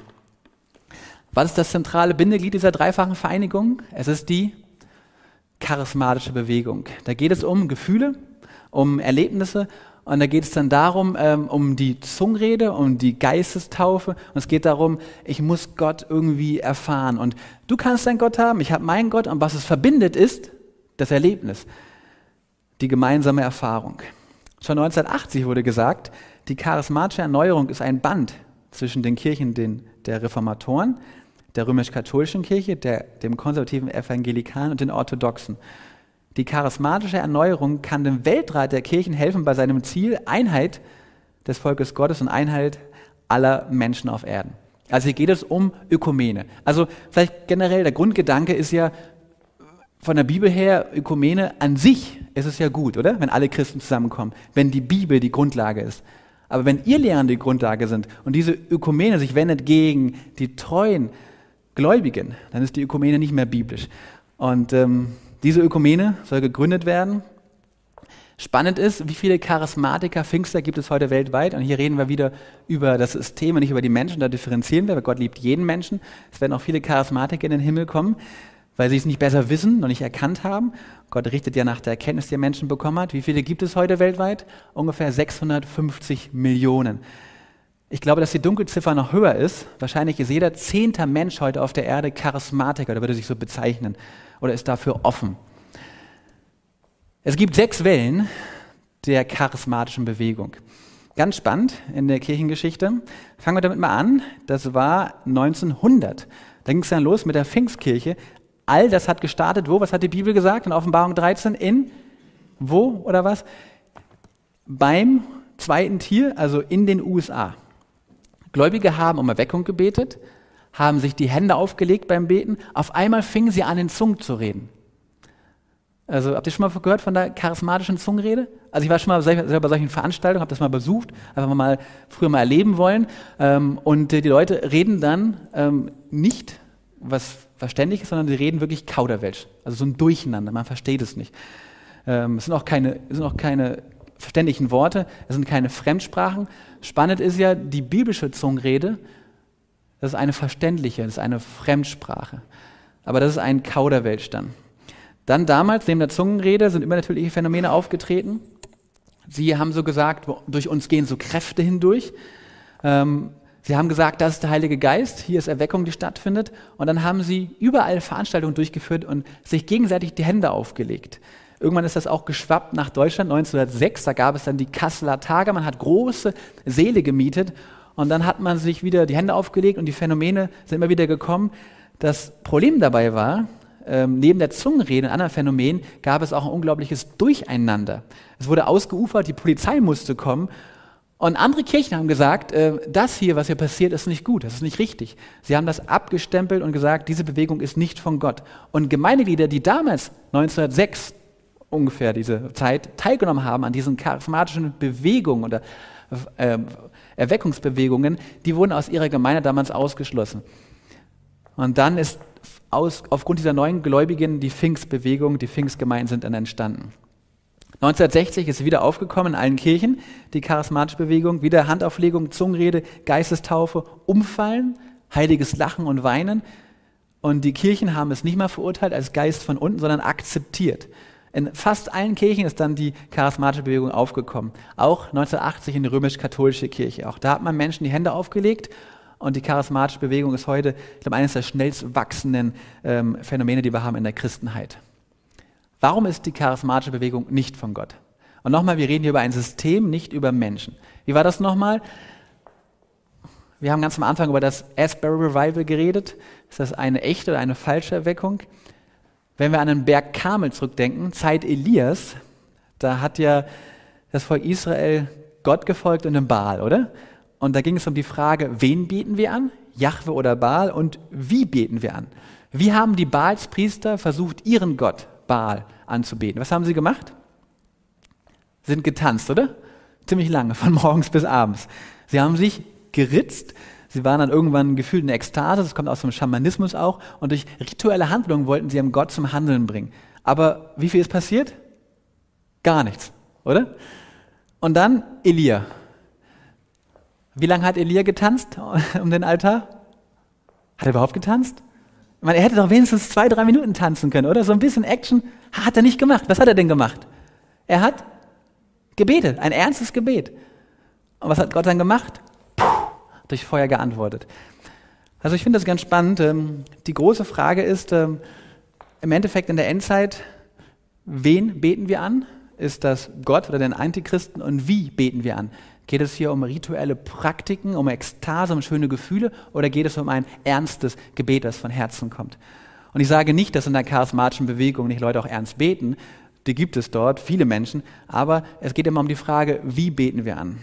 Was ist das zentrale Bindeglied dieser dreifachen Vereinigung? Es ist die charismatische Bewegung. Da geht es um Gefühle, um Erlebnisse und da geht es dann darum, um die Zungenrede, um die Geistestaufe und es geht darum, ich muss Gott irgendwie erfahren und du kannst deinen Gott haben, ich habe meinen Gott und was es verbindet ist das Erlebnis, die gemeinsame Erfahrung. Schon 1980 wurde gesagt, die charismatische Erneuerung ist ein Band zwischen den Kirchen der Reformatoren, der römisch-katholischen Kirche, dem konservativen Evangelikalen und den Orthodoxen. Die charismatische Erneuerung kann dem Weltrat der Kirchen helfen bei seinem Ziel, Einheit des Volkes Gottes und Einheit aller Menschen auf Erden. Also hier geht es um Ökumene. Also vielleicht generell, der Grundgedanke ist ja von der Bibel her, Ökumene an sich ist es ja gut, oder? Wenn alle Christen zusammenkommen, wenn die Bibel die Grundlage ist. Aber wenn Irrlehren die Grundlage sind und diese Ökumene sich wendet gegen die treuen Gläubigen, dann ist die Ökumene nicht mehr biblisch. Und diese Ökumene soll gegründet werden. Spannend ist, wie viele Charismatiker, Pfingster gibt es heute weltweit. Und hier reden wir wieder über das System und nicht über die Menschen. Da differenzieren wir, weil Gott liebt jeden Menschen. Es werden auch viele Charismatiker in den Himmel kommen, weil sie es nicht besser wissen und nicht erkannt haben. Gott richtet ja nach der Erkenntnis, die der Menschen bekommen hat. Wie viele gibt es heute weltweit? Ungefähr 650 Millionen. Ich glaube, dass die Dunkelziffer noch höher ist. Wahrscheinlich ist jeder 10. Mensch heute auf der Erde Charismatiker, oder würde sich so bezeichnen, oder ist dafür offen. Es gibt 6 Wellen der charismatischen Bewegung. Ganz spannend in der Kirchengeschichte. Fangen wir damit mal an. Das war 1900. Da ging es dann los mit der Pfingstkirche. All das hat gestartet, wo? Was hat die Bibel gesagt in Offenbarung 13? Wo oder was? Beim zweiten Tier, also in den USA. Gläubige haben um Erweckung gebetet, haben sich die Hände aufgelegt beim Beten. Auf einmal fingen sie an, in Zungen zu reden. Also habt ihr schon mal gehört von der charismatischen Zungenrede? Also ich war schon mal selber bei solchen Veranstaltungen, habe das mal besucht, einfach mal früher mal erleben wollen. Und die Leute reden dann nicht was Verständliches, sondern sie reden wirklich Kauderwelsch. Also so ein Durcheinander, man versteht es nicht. Es sind auch keine verständlichen Worte, es sind keine Fremdsprachen. Spannend ist ja, die biblische Zungenrede, das ist eine verständliche, das ist eine Fremdsprache. Aber das ist ein Kauderwelsch dann. Dann damals, neben der Zungenrede, sind übernatürliche Phänomene aufgetreten. Sie haben so gesagt, durch uns gehen so Kräfte hindurch. Sie haben gesagt, das ist der Heilige Geist, hier ist Erweckung, die stattfindet. Und dann haben sie überall Veranstaltungen durchgeführt und sich gegenseitig die Hände aufgelegt. Irgendwann ist das auch geschwappt nach Deutschland, 1906, da gab es dann die Kasseler Tage, man hat große Säle gemietet und dann hat man sich wieder die Hände aufgelegt und die Phänomene sind immer wieder gekommen. Das Problem dabei war, neben der Zungenrede und anderen Phänomenen gab es auch ein unglaubliches Durcheinander. Es wurde ausgeufert, die Polizei musste kommen und andere Kirchen haben gesagt, das hier, was hier passiert, ist nicht gut, das ist nicht richtig. Sie haben das abgestempelt und gesagt, diese Bewegung ist nicht von Gott. Und Gemeindeglieder, die damals 1906 ungefähr diese Zeit teilgenommen haben an diesen charismatischen Bewegungen oder Erweckungsbewegungen, die wurden aus ihrer Gemeinde damals ausgeschlossen. Und dann ist aufgrund dieser neuen Gläubigen die Pfingstbewegung, die Pfingstgemeinden sind dann entstanden. 1960 ist sie wieder aufgekommen in allen Kirchen, die charismatische Bewegung, wieder Handauflegung, Zungenrede, Geistestaufe, Umfallen, heiliges Lachen und Weinen. Und die Kirchen haben es nicht mal verurteilt als Geist von unten, sondern akzeptiert. In fast allen Kirchen ist dann die charismatische Bewegung aufgekommen. Auch 1980 in die römisch-katholische Kirche. Auch da hat man Menschen die Hände aufgelegt und die charismatische Bewegung ist heute, ich glaube, eines der schnellst wachsenden Phänomene, die wir haben in der Christenheit. Warum ist die charismatische Bewegung nicht von Gott? Und nochmal, wir reden hier über ein System, nicht über Menschen. Wie war das nochmal? Wir haben ganz am Anfang über das Asbury Revival geredet. Ist das eine echte oder eine falsche Erweckung? Wenn wir an den Berg Karmel zurückdenken, Zeit Elias, da hat ja das Volk Israel Gott gefolgt und dem Baal, oder? Und da ging es um die Frage, wen beten wir an? Jahwe oder Baal? Und wie beten wir an? Wie haben die Baalspriester versucht, ihren Gott Baal anzubeten? Was haben sie gemacht? Sind getanzt, oder? Ziemlich lange, von morgens bis abends. Sie haben sich geritzt. Sie waren dann irgendwann gefühlt in Ekstase, das kommt aus dem Schamanismus auch, und durch rituelle Handlungen wollten sie ihren Gott zum Handeln bringen. Aber wie viel ist passiert? Gar nichts, oder? Und dann Elia. Wie lange hat Elia getanzt um den Altar? Hat er überhaupt getanzt? Ich meine, er hätte doch wenigstens 2-3 Minuten tanzen können, oder? So ein bisschen Action hat er nicht gemacht. Was hat er denn gemacht? Er hat gebetet, ein ernstes Gebet. Und was hat Gott dann gemacht? Durch Feuer geantwortet. Also ich finde das ganz spannend. Die große Frage ist im Endeffekt in der Endzeit, wen beten wir an? Ist das Gott oder den Antichristen? Und wie beten wir an? Geht es hier um rituelle Praktiken, um Ekstase, um schöne Gefühle oder geht es um ein ernstes Gebet, das von Herzen kommt? Und ich sage nicht, dass in der charismatischen Bewegung nicht Leute auch ernst beten. Die gibt es dort, viele Menschen. Aber es geht immer um die Frage, wie beten wir an?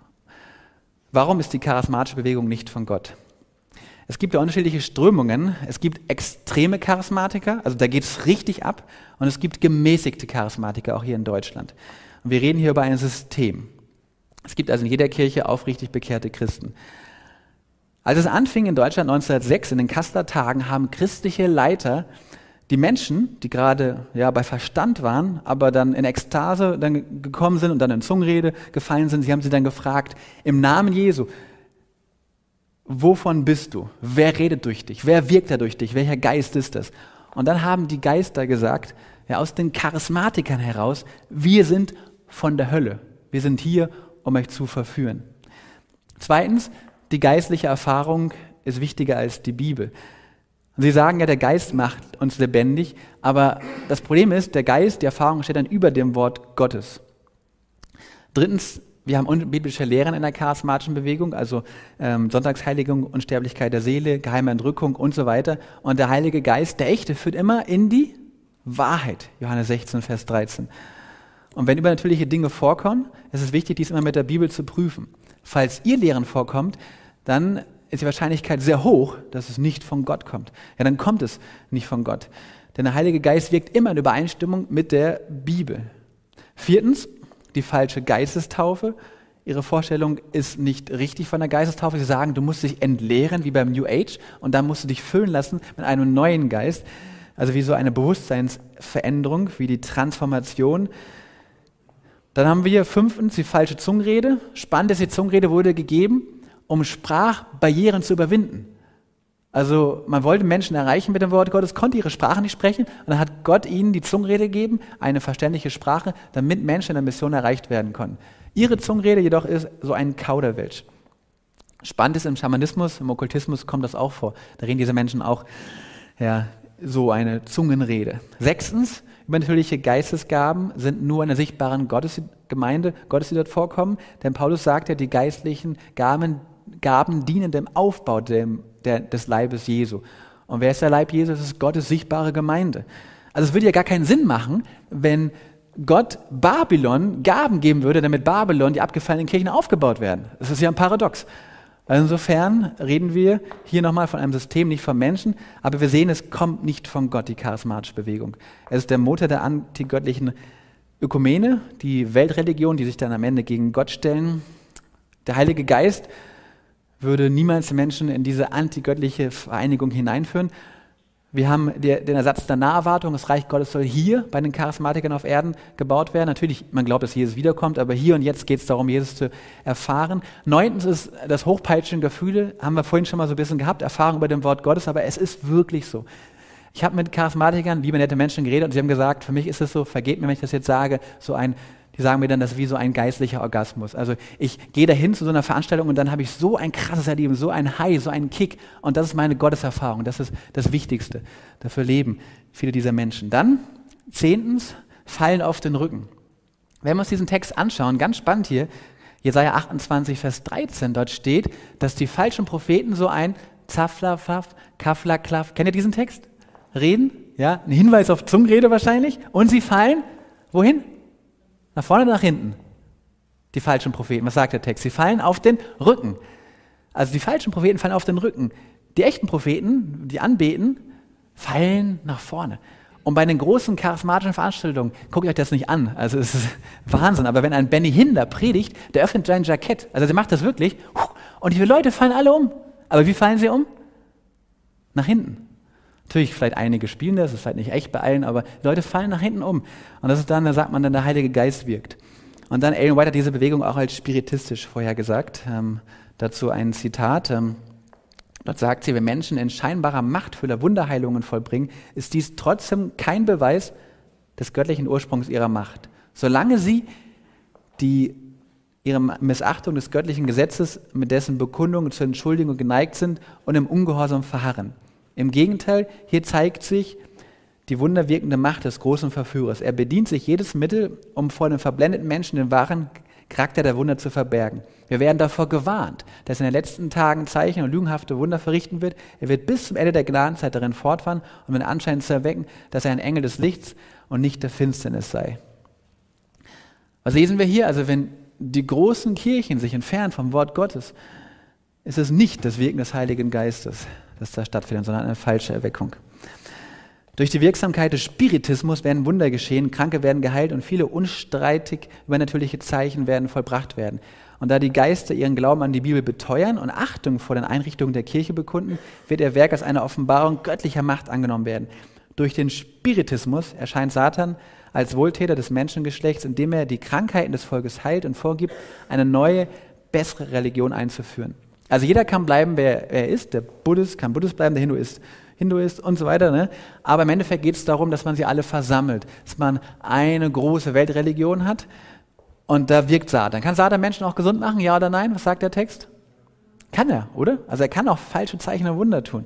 Warum ist die charismatische Bewegung nicht von Gott? Es gibt ja unterschiedliche Strömungen. Es gibt extreme Charismatiker, also da geht es richtig ab. Und es gibt gemäßigte Charismatiker, auch hier in Deutschland. Und wir reden hier über ein System. Es gibt also in jeder Kirche aufrichtig bekehrte Christen. Als es anfing in Deutschland 1906, in den Kasseler Tagen, haben christliche Leiter die Menschen, die gerade bei Verstand waren, aber dann in Ekstase dann gekommen sind und dann in Zungenrede gefallen sind, sie haben sie dann gefragt, im Namen Jesu, wovon bist du? Wer redet durch dich? Wer wirkt da durch dich? Welcher Geist ist das? Und dann haben die Geister gesagt, aus den Charismatikern heraus, wir sind von der Hölle. Wir sind hier, um euch zu verführen. Zweitens, die geistliche Erfahrung ist wichtiger als die Bibel. Sie sagen ja, der Geist macht uns lebendig, aber das Problem ist, der Geist, die Erfahrung steht dann über dem Wort Gottes. Drittens, wir haben unbiblische Lehren in der charismatischen Bewegung, also Sonntagsheiligung, Unsterblichkeit der Seele, geheime Entrückung und so weiter. Und der Heilige Geist, der Echte, führt immer in die Wahrheit, Johannes 16, Vers 13. Und wenn übernatürliche Dinge vorkommen, ist es wichtig, dies immer mit der Bibel zu prüfen. Falls ihr Lehren vorkommt, dann ist die Wahrscheinlichkeit sehr hoch, dass es nicht von Gott kommt. Ja, dann kommt es nicht von Gott. Denn der Heilige Geist wirkt immer in Übereinstimmung mit der Bibel. Viertens, die falsche Geistestaufe. Ihre Vorstellung ist nicht richtig von der Geistestaufe. Sie sagen, du musst dich entleeren, wie beim New Age, und dann musst du dich füllen lassen mit einem neuen Geist. Also wie so eine Bewusstseinsveränderung, wie die Transformation. Dann haben wir fünftens die falsche Zungenrede. Spannend ist, die Zungenrede wurde gegeben, um Sprachbarrieren zu überwinden. Also man wollte Menschen erreichen mit dem Wort Gottes, konnte ihre Sprache nicht sprechen und dann hat Gott ihnen die Zungenrede gegeben, eine verständliche Sprache, damit Menschen in der Mission erreicht werden konnten. Ihre Zungenrede jedoch ist so ein Kauderwelsch. Spannend ist, im Schamanismus, im Okkultismus kommt das auch vor. Da reden diese Menschen auch so eine Zungenrede. 6. Übernatürliche Geistesgaben sind nur in der sichtbaren Gemeinde Gottes, die dort vorkommen. Denn Paulus sagt ja, die geistlichen Gaben dienen dem Aufbau des Leibes Jesu. Und wer ist der Leib Jesu? Das ist Gottes sichtbare Gemeinde. Also es würde ja gar keinen Sinn machen, wenn Gott Babylon Gaben geben würde, damit Babylon, die abgefallenen Kirchen, aufgebaut werden. Das ist ja ein Paradox. Also insofern reden wir hier nochmal von einem System, nicht von Menschen, aber wir sehen, es kommt nicht von Gott, die charismatische Bewegung. Es ist der Motor der antigöttlichen Ökumene, die Weltreligion, die sich dann am Ende gegen Gott stellen. Der Heilige Geist würde niemals den Menschen in diese antigöttliche Vereinigung hineinführen. Wir haben den Ersatz der Naherwartung, das Reich Gottes soll hier bei den Charismatikern auf Erden gebaut werden. Natürlich, man glaubt, dass Jesus wiederkommt, aber hier und jetzt geht es darum, Jesus zu erfahren. 9. ist das Hochpeitschen Gefühle, haben wir vorhin schon mal so ein bisschen gehabt, Erfahrung über dem Wort Gottes, aber es ist wirklich so. Ich habe mit Charismatikern, liebe nette Menschen geredet und sie haben gesagt, für mich ist es so, vergeht mir, wenn ich das jetzt sage, die sagen mir dann, das ist wie so ein geistlicher Orgasmus. Also ich gehe dahin zu so einer Veranstaltung und dann habe ich so ein krasses Erleben, so ein High, so einen Kick und das ist meine Gotteserfahrung, das ist das Wichtigste. Dafür leben viele dieser Menschen. Dann 10. fallen auf den Rücken. Wenn wir uns diesen Text anschauen, ganz spannend hier, Jesaja 28, Vers 13, dort steht, dass die falschen Propheten so ein Zaflafaf, Kaflaklaff, kennt ihr diesen Text? Reden, ja, ein Hinweis auf Zungenrede wahrscheinlich und sie fallen, wohin? Nach vorne oder nach hinten? Die falschen Propheten. Was sagt der Text? Sie fallen auf den Rücken. Also die falschen Propheten fallen auf den Rücken. Die echten Propheten, die anbeten, fallen nach vorne. Und bei den großen charismatischen Veranstaltungen, guckt euch das nicht an. Also es ist Wahnsinn. Aber wenn ein Benny Hinder predigt, der öffnet sein Jackett. Also der macht das wirklich. Und die Leute fallen alle um. Aber wie fallen sie um? Nach hinten. Natürlich, vielleicht einige spielen das ist vielleicht nicht echt bei allen, aber die Leute fallen nach hinten um. Und das ist dann, da sagt man dann, der Heilige Geist wirkt. Und dann Ellen White hat diese Bewegung auch als spiritistisch vorhergesagt. Dazu ein Zitat. Dort sagt sie, wenn Menschen in scheinbarer Machtfülle Wunderheilungen vollbringen, ist dies trotzdem kein Beweis des göttlichen Ursprungs ihrer Macht. Solange sie ihre Missachtung des göttlichen Gesetzes mit dessen Bekundung zur Entschuldigung geneigt sind und im Ungehorsam verharren. Im Gegenteil, hier zeigt sich die wunderwirkende Macht des großen Verführers. Er bedient sich jedes Mittel, um vor den verblendeten Menschen den wahren Charakter der Wunder zu verbergen. Wir werden davor gewarnt, dass er in den letzten Tagen Zeichen und lügenhafte Wunder verrichten wird. Er wird bis zum Ende der Gnadenzeit darin fortfahren, um den Anschein zu erwecken, dass er ein Engel des Lichts und nicht der Finsternis sei. Was lesen wir hier? Also wenn die großen Kirchen sich entfernen vom Wort Gottes, ist es nicht das Wirken des Heiligen Geistes, das da stattfindet, sondern eine falsche Erweckung. Durch die Wirksamkeit des Spiritismus werden Wunder geschehen, Kranke werden geheilt und viele unstreitig übernatürliche Zeichen werden vollbracht werden. Und da die Geister ihren Glauben an die Bibel beteuern und Achtung vor den Einrichtungen der Kirche bekunden, wird ihr Werk als eine Offenbarung göttlicher Macht angenommen werden. Durch den Spiritismus erscheint Satan als Wohltäter des Menschengeschlechts, indem er die Krankheiten des Volkes heilt und vorgibt, eine neue, bessere Religion einzuführen. Also jeder kann bleiben, wer er ist. Der Buddhist kann Buddhist bleiben, der Hinduist und so weiter. Ne? Aber im Endeffekt geht es darum, dass man sie alle versammelt, dass man eine große Weltreligion hat und da wirkt Satan. Kann Satan Menschen auch gesund machen, ja oder nein? Was sagt der Text? Kann er, oder? Also er kann auch falsche Zeichen und Wunder tun.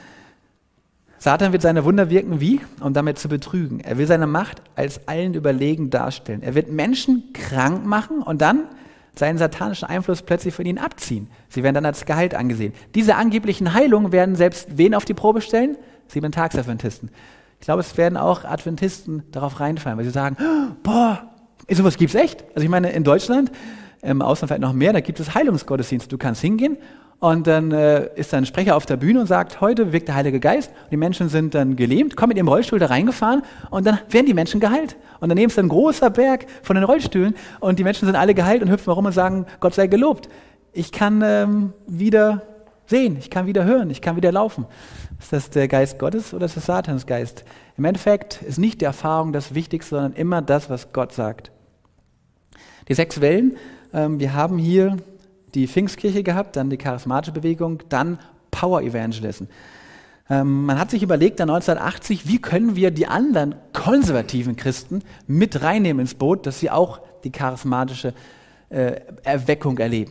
Satan wird seine Wunder wirken wie? Um damit zu betrügen. Er will seine Macht als allen überlegen darstellen. Er wird Menschen krank machen und dann seinen satanischen Einfluss plötzlich von ihnen abziehen. Sie werden dann als geheilt angesehen. Diese angeblichen Heilungen werden selbst wen auf die Probe stellen? 7-Tags-Adventisten. Ich glaube, es werden auch Adventisten darauf reinfallen, weil sie sagen, boah, sowas gibt's echt? Also ich meine, in Deutschland, im Ausland vielleicht noch mehr, da gibt es Heilungsgottesdienste. Du kannst hingehen und dann ist da ein Sprecher auf der Bühne und sagt, heute wirkt der Heilige Geist. Und die Menschen sind dann gelähmt, kommen mit ihrem Rollstuhl da reingefahren und dann werden die Menschen geheilt. Und daneben ist ein großer Berg von den Rollstühlen und die Menschen sind alle geheilt und hüpfen herum und sagen, Gott sei gelobt. Ich kann wieder sehen, ich kann wieder hören, ich kann wieder laufen. Ist das der Geist Gottes oder ist das Satans Geist? Im Endeffekt ist nicht die Erfahrung das Wichtigste, sondern immer das, was Gott sagt. Die 6 Wellen, wir haben hier die Pfingstkirche gehabt, dann die charismatische Bewegung, dann Power Evangelism. Man hat sich überlegt, dann 1980, wie können wir die anderen konservativen Christen mit reinnehmen ins Boot, dass sie auch die charismatische Erweckung erleben.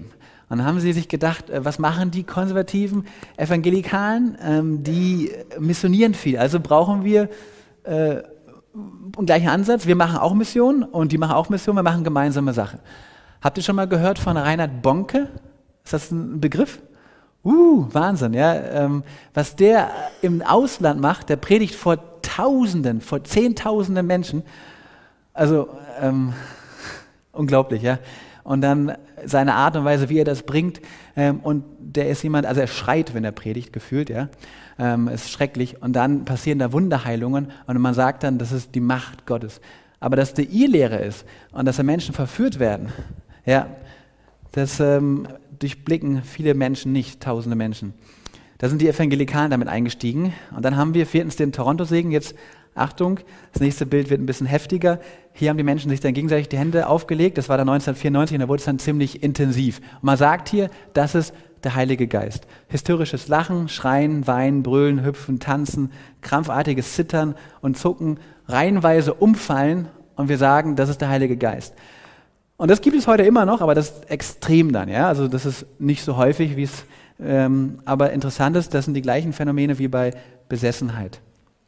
Und dann haben sie sich gedacht, was machen die konservativen Evangelikalen? Die missionieren viel. Also brauchen wir einen gleichen Ansatz. Wir machen auch Mission und die machen auch Mission. Wir machen gemeinsame Sache. Habt ihr schon mal gehört von Reinhard Bonke? Ist das ein Begriff? Wahnsinn, ja. Was der im Ausland macht, der predigt vor Tausenden, vor Zehntausenden Menschen. Also unglaublich, ja. Und dann seine Art und Weise, wie er das bringt. Und der ist jemand, also er schreit, wenn er predigt, gefühlt, ja. Ist schrecklich. Und dann passieren da Wunderheilungen und man sagt dann, das ist die Macht Gottes. Aber dass der Irrlehre ist und dass da Menschen verführt werden, ja, das durchblicken viele Menschen nicht, tausende Menschen. Da sind die Evangelikalen damit eingestiegen. Und dann haben wir viertens den Toronto-Segen. Jetzt, Achtung, das nächste Bild wird ein bisschen heftiger. Hier haben die Menschen sich dann gegenseitig die Hände aufgelegt. Das war dann 1994 und da wurde es dann ziemlich intensiv. Und man sagt hier, das ist der Heilige Geist. Hysterisches Lachen, Schreien, Weinen, Brüllen, Hüpfen, Tanzen, krampfartiges Zittern und Zucken, reihenweise umfallen und wir sagen, das ist der Heilige Geist. Und das gibt es heute immer noch, aber das ist extrem dann. Ja? Also das ist nicht so häufig, wie es aber interessant ist, das sind die gleichen Phänomene wie bei Besessenheit.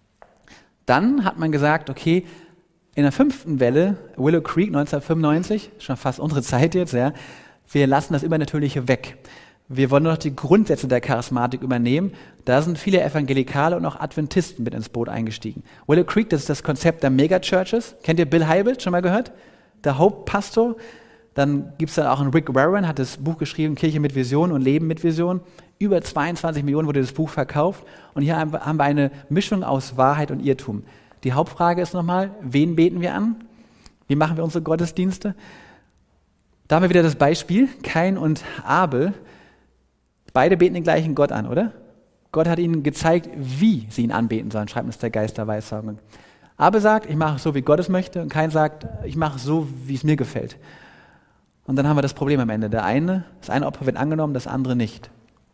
Dann hat man gesagt, okay, in der 5. Welle, Willow Creek 1995, schon fast unsere Zeit jetzt, ja, wir lassen das Übernatürliche weg. Wir wollen nur noch die Grundsätze der Charismatik übernehmen. Da sind viele Evangelikale und auch Adventisten mit ins Boot eingestiegen. Willow Creek, das ist das Konzept der Megachurches. Kennt ihr Bill Hybels, schon mal gehört? Der Hauptpastor. Dann gibt es dann auch einen Rick Warren, hat das Buch geschrieben, Kirche mit Vision und Leben mit Vision. Über 22 Millionen wurde das Buch verkauft. Und hier haben wir eine Mischung aus Wahrheit und Irrtum. Die Hauptfrage ist nochmal, wen beten wir an? Wie machen wir unsere Gottesdienste? Da haben wir wieder das Beispiel, Kain und Abel. Beide beten den gleichen Gott an, oder? Gott hat ihnen gezeigt, wie sie ihn anbeten sollen, schreibt uns der Geist der Weissagung. Abel sagt, ich mache es so, wie Gott es möchte. Und Kain sagt, ich mache es so, wie es mir gefällt. Und dann haben wir das Problem am Ende. Das eine Opfer wird angenommen, das andere nicht.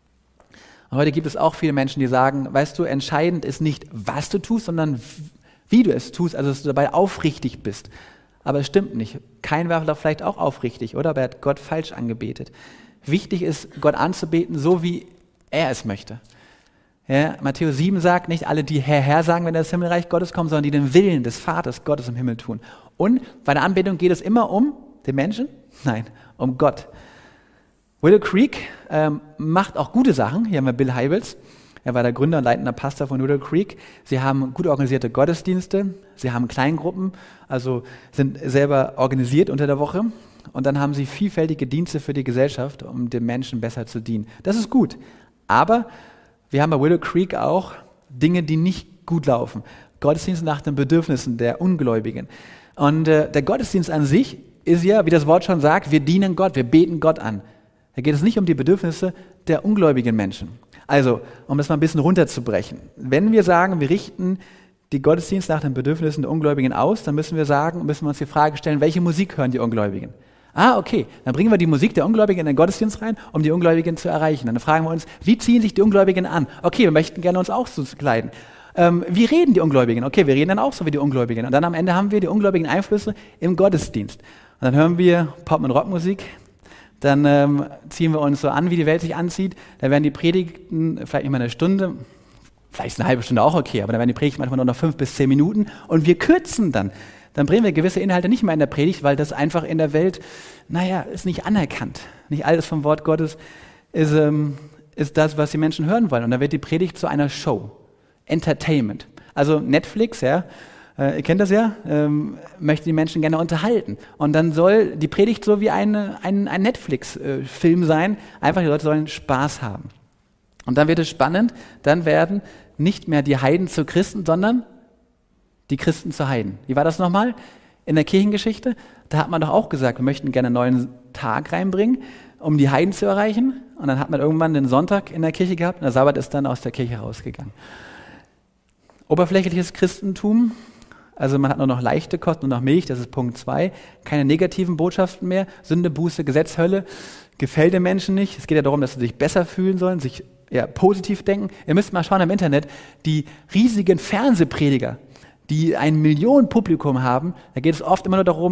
Und heute gibt es auch viele Menschen, die sagen, weißt du, entscheidend ist nicht, was du tust, sondern wie du es tust, also dass du dabei aufrichtig bist. Aber es stimmt nicht. Kain war vielleicht auch aufrichtig, oder? Aber er hat Gott falsch angebetet. Wichtig ist, Gott anzubeten, so wie er es möchte. Ja, Matthäus 7 sagt, nicht alle, die Herr, Herr sagen, wenn das Himmelreich Gottes kommt, sondern die den Willen des Vaters Gottes im Himmel tun. Und bei der Anbetung geht es immer um den Menschen? Nein, um Gott. Willow Creek macht auch gute Sachen. Hier haben wir Bill Hybels. Er war der Gründer und leitender Pastor von Willow Creek. Sie haben gut organisierte Gottesdienste. Sie haben Kleingruppen, also sind selber organisiert unter der Woche. Und dann haben sie vielfältige Dienste für die Gesellschaft, um den Menschen besser zu dienen. Das ist gut. Aber wir haben bei Willow Creek auch Dinge, die nicht gut laufen. Gottesdienste nach den Bedürfnissen der Ungläubigen. Und der Gottesdienst an sich ist ja, wie das Wort schon sagt, wir dienen Gott, wir beten Gott an. Da geht es nicht um die Bedürfnisse der ungläubigen Menschen. Also, um das mal ein bisschen runterzubrechen. Wenn wir sagen, wir richten die Gottesdienste nach den Bedürfnissen der Ungläubigen aus, dann müssen wir uns die Frage stellen, welche Musik hören die Ungläubigen? Okay, dann bringen wir die Musik der Ungläubigen in den Gottesdienst rein, um die Ungläubigen zu erreichen. Dann fragen wir uns, wie ziehen sich die Ungläubigen an? Okay, wir möchten gerne uns auch so kleiden. Wie reden die Ungläubigen? Okay, wir reden dann auch so wie die Ungläubigen. Und dann am Ende haben wir die ungläubigen Einflüsse im Gottesdienst. Und dann hören wir Pop- und Rockmusik. Dann ziehen wir uns so an, wie die Welt sich anzieht. Da werden die Predigten vielleicht nicht mal eine Stunde, vielleicht ist eine halbe Stunde auch okay, aber dann werden die Predigten manchmal nur noch 5 bis 10 Minuten und wir kürzen dann. Dann bringen wir gewisse Inhalte nicht mehr in der Predigt, weil das einfach in der Welt, ist nicht anerkannt. Nicht alles vom Wort Gottes ist das, was die Menschen hören wollen. Und dann wird die Predigt zu einer Show. Entertainment. Also Netflix, ja, ihr kennt das ja, möchte die Menschen gerne unterhalten. Und dann soll die Predigt so wie ein Netflix-Film sein. Einfach die Leute sollen Spaß haben. Und dann wird es spannend, dann werden nicht mehr die Heiden zu Christen, sondern die Christen zu Heiden. Wie war das nochmal in der Kirchengeschichte? Da hat man doch auch gesagt, wir möchten gerne einen neuen Tag reinbringen, um die Heiden zu erreichen. Und dann hat man irgendwann den Sonntag in der Kirche gehabt und der Sabbat ist dann aus der Kirche rausgegangen. Oberflächliches Christentum, also man hat nur noch leichte Kost, nur noch Milch, das ist Punkt 2. Keine negativen Botschaften mehr, Sünde, Buße, Gesetz, Hölle, gefällt den Menschen nicht. Es geht ja darum, dass sie sich besser fühlen sollen, sich positiv denken. Ihr müsst mal schauen im Internet, die riesigen Fernsehprediger, die ein Millionenpublikum haben, da geht es oft immer nur darum,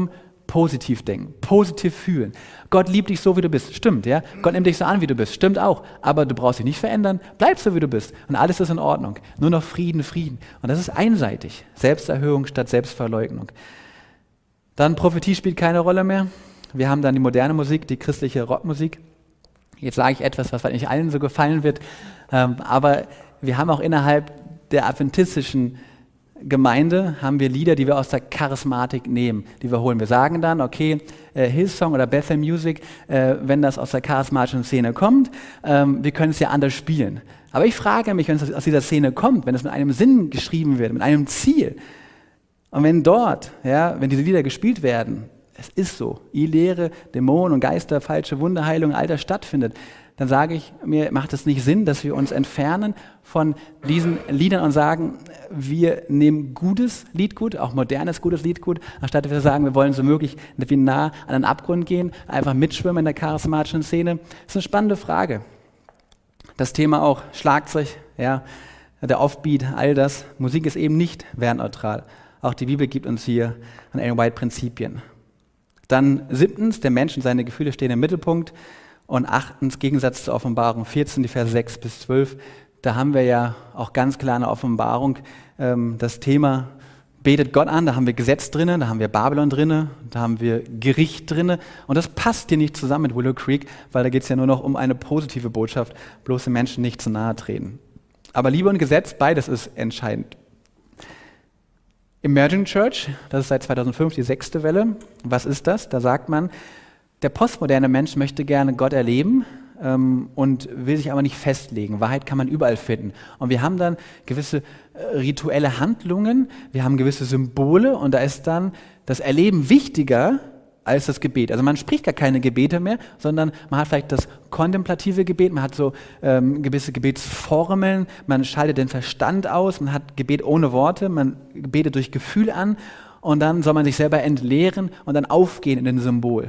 positiv denken, positiv fühlen. Gott liebt dich so, wie du bist. Stimmt, ja? Gott nimmt dich so an, wie du bist. Stimmt auch. Aber du brauchst dich nicht verändern. Bleib so, wie du bist. Und alles ist in Ordnung. Nur noch Frieden, Frieden. Und das ist einseitig. Selbsterhöhung statt Selbstverleugnung. Dann Prophetie spielt keine Rolle mehr. Wir haben dann die moderne Musik, die christliche Rockmusik. Jetzt sage ich etwas, was nicht allen so gefallen wird. Aber wir haben auch innerhalb der adventistischen Gemeinde haben wir Lieder, die wir aus der Charismatik nehmen, die wir holen. Wir sagen dann, okay, Hillsong oder Bethel Music, wenn das aus der charismatischen Szene kommt, wir können es ja anders spielen. Aber ich frage mich, wenn es aus dieser Szene kommt, wenn es mit einem Sinn geschrieben wird, mit einem Ziel, und wenn dort, ja, wenn diese Lieder gespielt werden, es ist so, ihr Lehre, Dämonen und Geister, falsche Wunderheilung, all das stattfindet, dann sage ich mir, macht es nicht Sinn, dass wir uns entfernen von diesen Liedern und sagen, wir nehmen gutes Liedgut, auch modernes gutes Liedgut, anstatt dass wir sagen, wir wollen so möglich wie nah an den Abgrund gehen, einfach mitschwimmen in der charismatischen Szene. Das ist eine spannende Frage. Das Thema auch Schlagzeug, ja, der Offbeat, all das. Musik ist eben nicht wertneutral. Auch die Bibel gibt uns hier an Ellen White Prinzipien. Dann 7. der Mensch und seine Gefühle stehen im Mittelpunkt. Und 8. Gegensatz zur Offenbarung 14, die Verse 6 bis 12, da haben wir ja auch ganz klar eine Offenbarung, das Thema betet Gott an, da haben wir Gesetz drin, da haben wir Babylon drin, da haben wir Gericht drin und das passt hier nicht zusammen mit Willow Creek, weil da geht es ja nur noch um eine positive Botschaft, bloß den Menschen nicht zu nahe treten. Aber Liebe und Gesetz, beides ist entscheidend. Emerging Church, das ist seit 2005 die 6. Welle, was ist das? Da sagt man, der postmoderne Mensch möchte gerne Gott erleben und will sich aber nicht festlegen. Wahrheit kann man überall finden. Und wir haben dann gewisse rituelle Handlungen, wir haben gewisse Symbole und da ist dann das Erleben wichtiger als das Gebet. Also man spricht gar keine Gebete mehr, sondern man hat vielleicht das kontemplative Gebet, man hat so gewisse Gebetsformeln, man schaltet den Verstand aus, man hat Gebet ohne Worte, man betet durch Gefühl an und dann soll man sich selber entleeren und dann aufgehen in den Symbol.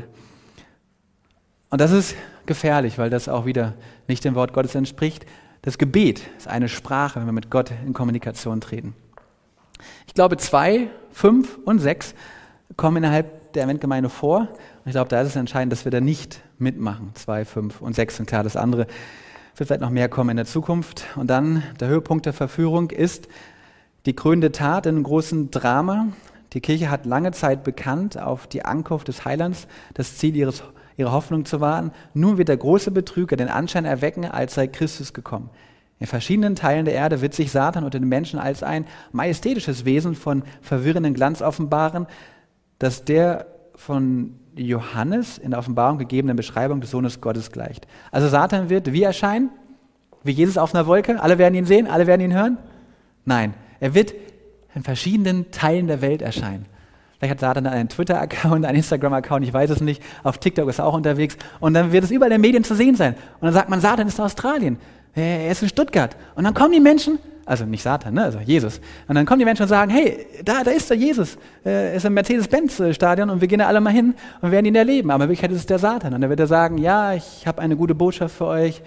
Und das ist gefährlich, weil das auch wieder nicht dem Wort Gottes entspricht. Das Gebet ist eine Sprache, wenn wir mit Gott in Kommunikation treten. Ich glaube, 2, 5 und 6 kommen innerhalb der Eventgemeinde vor. Und ich glaube, da ist es entscheidend, dass wir da nicht mitmachen. 2, 5 und 6 sind klar. Das andere wird vielleicht noch mehr kommen in der Zukunft. Und dann der Höhepunkt der Verführung ist die krönende Tat in einem großen Drama. Die Kirche hat lange Zeit bekannt auf die Ankunft des Heilands, das Ziel ihrer Hoffnung zu warten. Nun wird der große Betrüger den Anschein erwecken, als sei Christus gekommen. In verschiedenen Teilen der Erde wird sich Satan unter den Menschen als ein majestätisches Wesen von verwirrendem Glanz offenbaren, das der von Johannes in der Offenbarung gegebenen Beschreibung des Sohnes Gottes gleicht. Also Satan wird wie erscheinen? Wie Jesus auf einer Wolke? Alle werden ihn sehen? Alle werden ihn hören? Nein, er wird in verschiedenen Teilen der Welt erscheinen. Vielleicht hat Satan einen Twitter-Account, einen Instagram-Account, ich weiß es nicht. Auf TikTok ist er auch unterwegs. Und dann wird es überall in den Medien zu sehen sein. Und dann sagt man, Satan ist in Australien. Er ist in Stuttgart. Und dann kommen die Menschen, also nicht Satan, ne, also Jesus. Und dann kommen die Menschen und sagen, hey, da ist der Jesus. Er ist im Mercedes-Benz-Stadion und wir gehen da alle mal hin und werden ihn erleben. Aber in Wirklichkeit ist es der Satan. Und dann wird er sagen, ja, ich habe eine gute Botschaft für euch.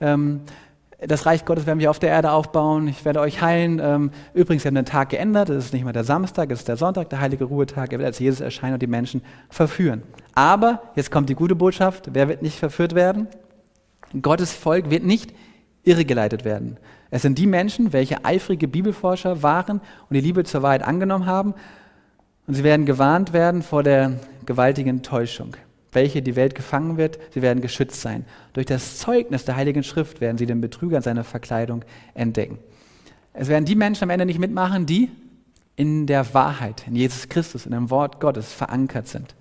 Das Reich Gottes werden wir auf der Erde aufbauen, ich werde euch heilen. Übrigens, wir haben den Tag geändert, es ist nicht mehr der Samstag, es ist der Sonntag, der heilige Ruhetag. Er wird als Jesus erscheinen und die Menschen verführen. Aber, jetzt kommt die gute Botschaft, wer wird nicht verführt werden? Gottes Volk wird nicht irregeleitet werden. Es sind die Menschen, welche eifrige Bibelforscher waren und die Liebe zur Wahrheit angenommen haben. Und sie werden gewarnt werden vor der gewaltigen Täuschung, welche die Welt gefangen wird, sie werden geschützt sein. Durch das Zeugnis der Heiligen Schrift werden sie den Betrüger in seiner Verkleidung entdecken. Es werden die Menschen am Ende nicht mitmachen, die in der Wahrheit, in Jesus Christus, in dem Wort Gottes verankert sind.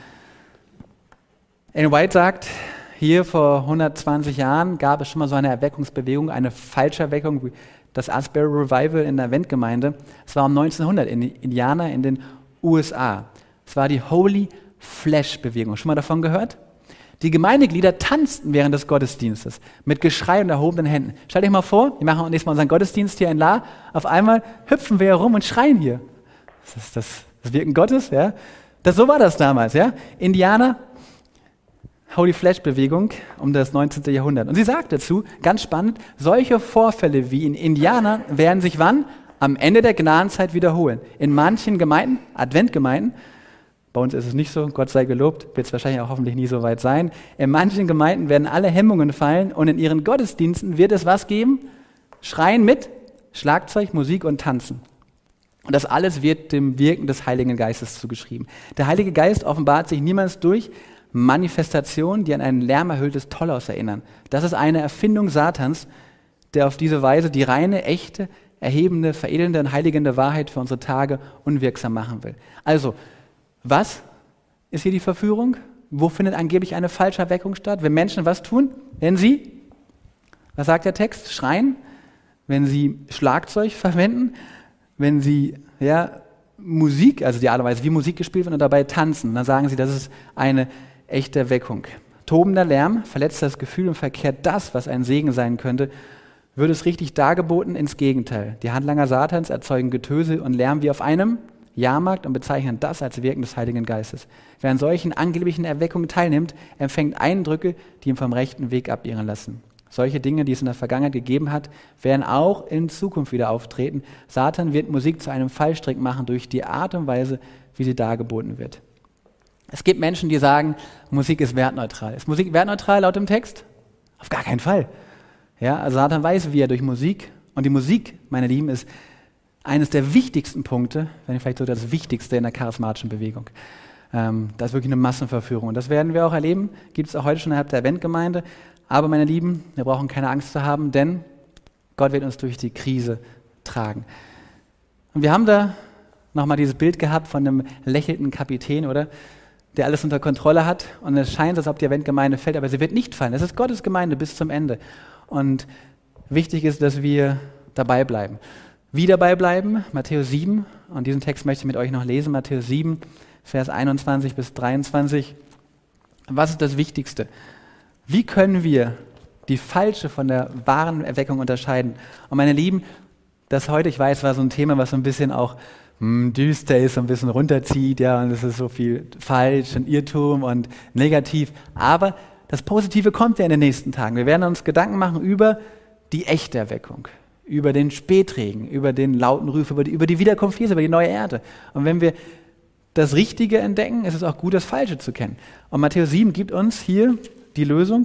Ellen White sagt, hier vor 120 Jahren gab es schon mal so eine Erweckungsbewegung, eine falsche Erweckung, wie das Asbury Revival in der Adventgemeinde. Es war um 1900 in Indiana in den USA. Es war die Holy Flash-Bewegung. Schon mal davon gehört? Die Gemeindeglieder tanzten während des Gottesdienstes mit Geschrei und erhobenen Händen. Stell dir mal vor, wir machen nächstes Mal unseren Gottesdienst hier in La. Auf einmal hüpfen wir herum und schreien hier. Das Wirken Gottes, ja? So war das damals, ja? Indianer, Holy Flash-Bewegung um das 19. Jahrhundert. Und sie sagt dazu, ganz spannend, solche Vorfälle wie in Indiana werden sich wann? Am Ende der Gnadenzeit wiederholen. In manchen Gemeinden, Adventgemeinden, Bei uns ist es nicht so, Gott sei gelobt, wird es wahrscheinlich auch hoffentlich nie so weit sein. In manchen Gemeinden werden alle Hemmungen fallen und in ihren Gottesdiensten wird es was geben? Schreien mit Schlagzeug, Musik und Tanzen. Und das alles wird dem Wirken des Heiligen Geistes zugeschrieben. Der Heilige Geist offenbart sich niemals durch Manifestationen, die an ein lärmerfülltes Tollhaus erinnern. Das ist eine Erfindung Satans, der auf diese Weise die reine, echte, erhebende, veredelnde und heiligende Wahrheit für unsere Tage unwirksam machen will. Also, was ist hier die Verführung? Wo findet angeblich eine falsche Erweckung statt? Wenn Menschen was tun? Wenn sie, was sagt der Text? Schreien? Wenn sie Schlagzeug verwenden? Wenn sie Musik, also die Art und Weise, wie Musik gespielt wird und dabei tanzen, dann sagen sie, das ist eine echte Erweckung. Tobender Lärm verletzt das Gefühl und verkehrt das, was ein Segen sein könnte, wird es richtig dargeboten ins Gegenteil. Die Handlanger Satans erzeugen Getöse und Lärm wie auf einem Jahrmarkt und bezeichnen das als Wirken des Heiligen Geistes. Wer an solchen angeblichen Erweckungen teilnimmt, empfängt Eindrücke, die ihn vom rechten Weg abirren lassen. Solche Dinge, die es in der Vergangenheit gegeben hat, werden auch in Zukunft wieder auftreten. Satan wird Musik zu einem Fallstrick machen durch die Art und Weise, wie sie dargeboten wird. Es gibt Menschen, die sagen, Musik ist wertneutral. Ist Musik wertneutral laut dem Text? Auf gar keinen Fall. Ja, also Satan weiß, wie er durch Musik, und die Musik, meine Lieben, ist eines der wichtigsten Punkte, wenn nicht vielleicht sogar das Wichtigste in der charismatischen Bewegung. Das ist wirklich eine Massenverführung. Und das werden wir auch erleben, gibt es auch heute schon innerhalb der Eventgemeinde. Aber meine Lieben, wir brauchen keine Angst zu haben, denn Gott wird uns durch die Krise tragen. Und wir haben da nochmal dieses Bild gehabt von einem lächelnden Kapitän, oder? Der alles unter Kontrolle hat. Und es scheint, als ob die Eventgemeinde fällt, aber sie wird nicht fallen. Es ist Gottes Gemeinde bis zum Ende. Und wichtig ist, dass wir dabei bleiben. Wie dabei bleiben? Matthäus 7. Und diesen Text möchte ich mit euch noch lesen. Matthäus 7, Vers 21 bis 23. Was ist das Wichtigste? Wie können wir die falsche von der wahren Erweckung unterscheiden? Und meine Lieben, das heute, ich weiß, war so ein Thema, was so ein bisschen auch düster ist, so ein bisschen runterzieht, ja, und es ist so viel falsch und Irrtum und negativ. Aber das Positive kommt ja in den nächsten Tagen. Wir werden uns Gedanken machen über die echte Erweckung, über den Spätregen, über den lauten Ruf, über die Wiederkunft Jesu, über die neue Erde. Und wenn wir das Richtige entdecken, ist es auch gut, das Falsche zu kennen. Und Matthäus 7 gibt uns hier die Lösung.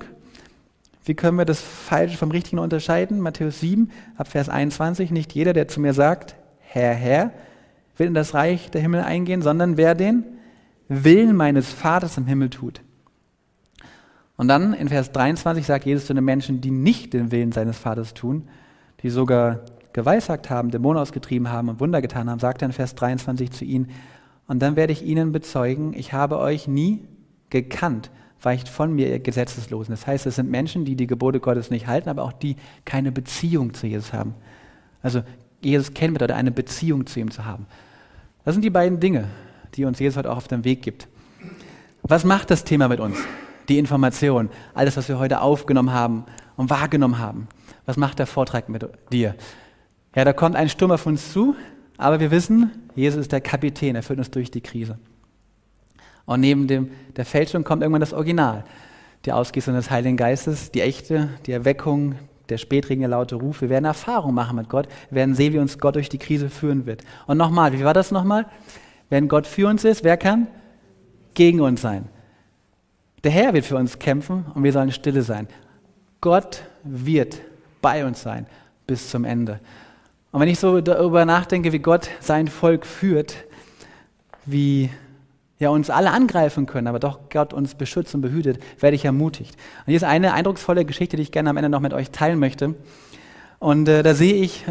Wie können wir das Falsche vom Richtigen unterscheiden? Matthäus 7, ab Vers 21. Nicht jeder, der zu mir sagt, Herr, Herr, will in das Reich der Himmel eingehen, sondern wer den Willen meines Vaters im Himmel tut. Und dann in Vers 23 sagt Jesus zu den Menschen, die nicht den Willen seines Vaters tun, die sogar geweissagt haben, Dämonen ausgetrieben haben und Wunder getan haben, sagt er in Vers 23 zu ihnen, und dann werde ich ihnen bezeugen, ich habe euch nie gekannt, weicht von mir, ihr Gesetzeslosen. Das heißt, es sind Menschen, die die Gebote Gottes nicht halten, aber auch die keine Beziehung zu Jesus haben. Also Jesus kennen bedeutet, eine Beziehung zu ihm zu haben. Das sind die beiden Dinge, die uns Jesus heute auch auf den Weg gibt. Was macht das Thema mit uns? Die Information, alles, was wir heute aufgenommen haben und wahrgenommen haben. Was macht der Vortrag mit dir? Ja, da kommt ein Sturm auf uns zu, aber wir wissen, Jesus ist der Kapitän, er führt uns durch die Krise. Und neben der Fälschung kommt irgendwann das Original, die Ausgießung des Heiligen Geistes, die echte, die Erweckung, der Spätregen, der laute Ruf. Wir werden Erfahrung machen mit Gott, wir werden sehen, wie uns Gott durch die Krise führen wird. Und nochmal, wie war das nochmal? Wenn Gott für uns ist, wer kann gegen uns sein? Der Herr wird für uns kämpfen und wir sollen stille sein. Gott wird bei uns sein bis zum Ende. Und wenn ich so darüber nachdenke, wie Gott sein Volk führt, wie uns alle angreifen können, aber doch Gott uns beschützt und behütet, werde ich ermutigt. Und hier ist eine eindrucksvolle Geschichte, die ich gerne am Ende noch mit euch teilen möchte. Und da sehe ich,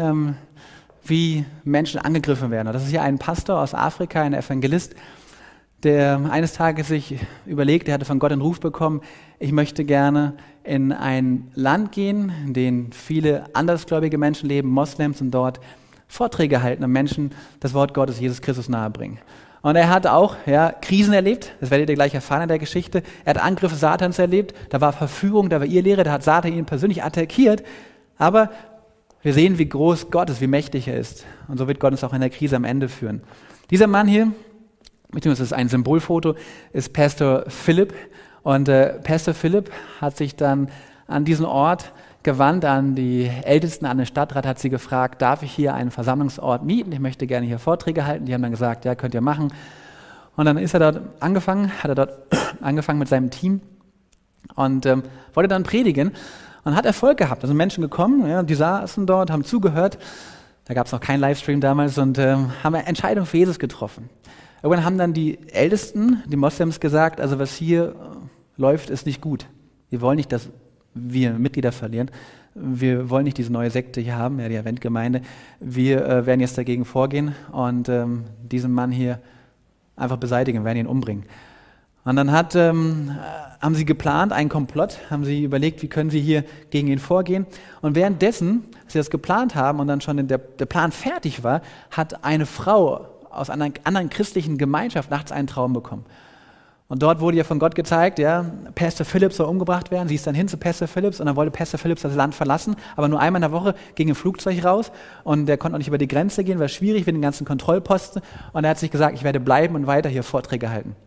wie Menschen angegriffen werden. Und das ist hier ein Pastor aus Afrika, ein Evangelist, der eines Tages sich überlegt, er hatte von Gott einen Ruf bekommen, ich möchte gerne in ein Land gehen, in dem viele andersgläubige Menschen leben, Moslems, und dort Vorträge halten und Menschen das Wort Gottes, Jesus Christus, nahebringen. Und er hat auch Krisen erlebt, das werdet ihr gleich erfahren in der Geschichte. Er hat Angriffe Satans erlebt, da war Verführung, da war Irrlehre, da hat Satan ihn persönlich attackiert. Aber wir sehen, wie groß Gott ist, wie mächtig er ist. Und so wird Gott uns auch in der Krise am Ende führen. Dieser Mann hier, beziehungsweise das ist ein Symbolfoto, ist Pastor Philipp. Und Pastor Philipp hat sich dann an diesen Ort gewandt, an die Ältesten, an den Stadtrat, hat sie gefragt, darf ich hier einen Versammlungsort mieten? Ich möchte gerne hier Vorträge halten. Die haben dann gesagt, ja, könnt ihr machen. Und dann ist er dort hat er dort angefangen mit seinem Team und wollte dann predigen und hat Erfolg gehabt. Da sind Menschen gekommen, ja, die saßen dort, haben zugehört. Da gab es noch keinen Livestream damals und haben eine Entscheidung für Jesus getroffen. Irgendwann haben dann die Ältesten, die Moslems, gesagt, also was hier läuft, ist nicht gut. Wir wollen nicht, dass wir Mitglieder verlieren. Wir wollen nicht diese neue Sekte hier haben, ja, die Adventgemeinde. Wir werden jetzt dagegen vorgehen und diesen Mann hier einfach beseitigen, werden ihn umbringen. Und dann haben sie geplant, einen Komplott, haben sie überlegt, wie können sie hier gegen ihn vorgehen. Und währenddessen, als sie das geplant haben und dann schon der Plan fertig war, hat eine Frau aus einer anderen christlichen Gemeinschaft nachts einen Traum bekommen. Und dort wurde ihr von Gott gezeigt, ja, Pastor Phillips soll umgebracht werden. Sie ist dann hin zu Pastor Phillips und dann wollte Pastor Phillips das Land verlassen, aber nur einmal in der Woche ging ein Flugzeug raus und der konnte auch nicht über die Grenze gehen, war schwierig mit den ganzen Kontrollposten. Und er hat sich gesagt, ich werde bleiben und weiter hier Vorträge halten.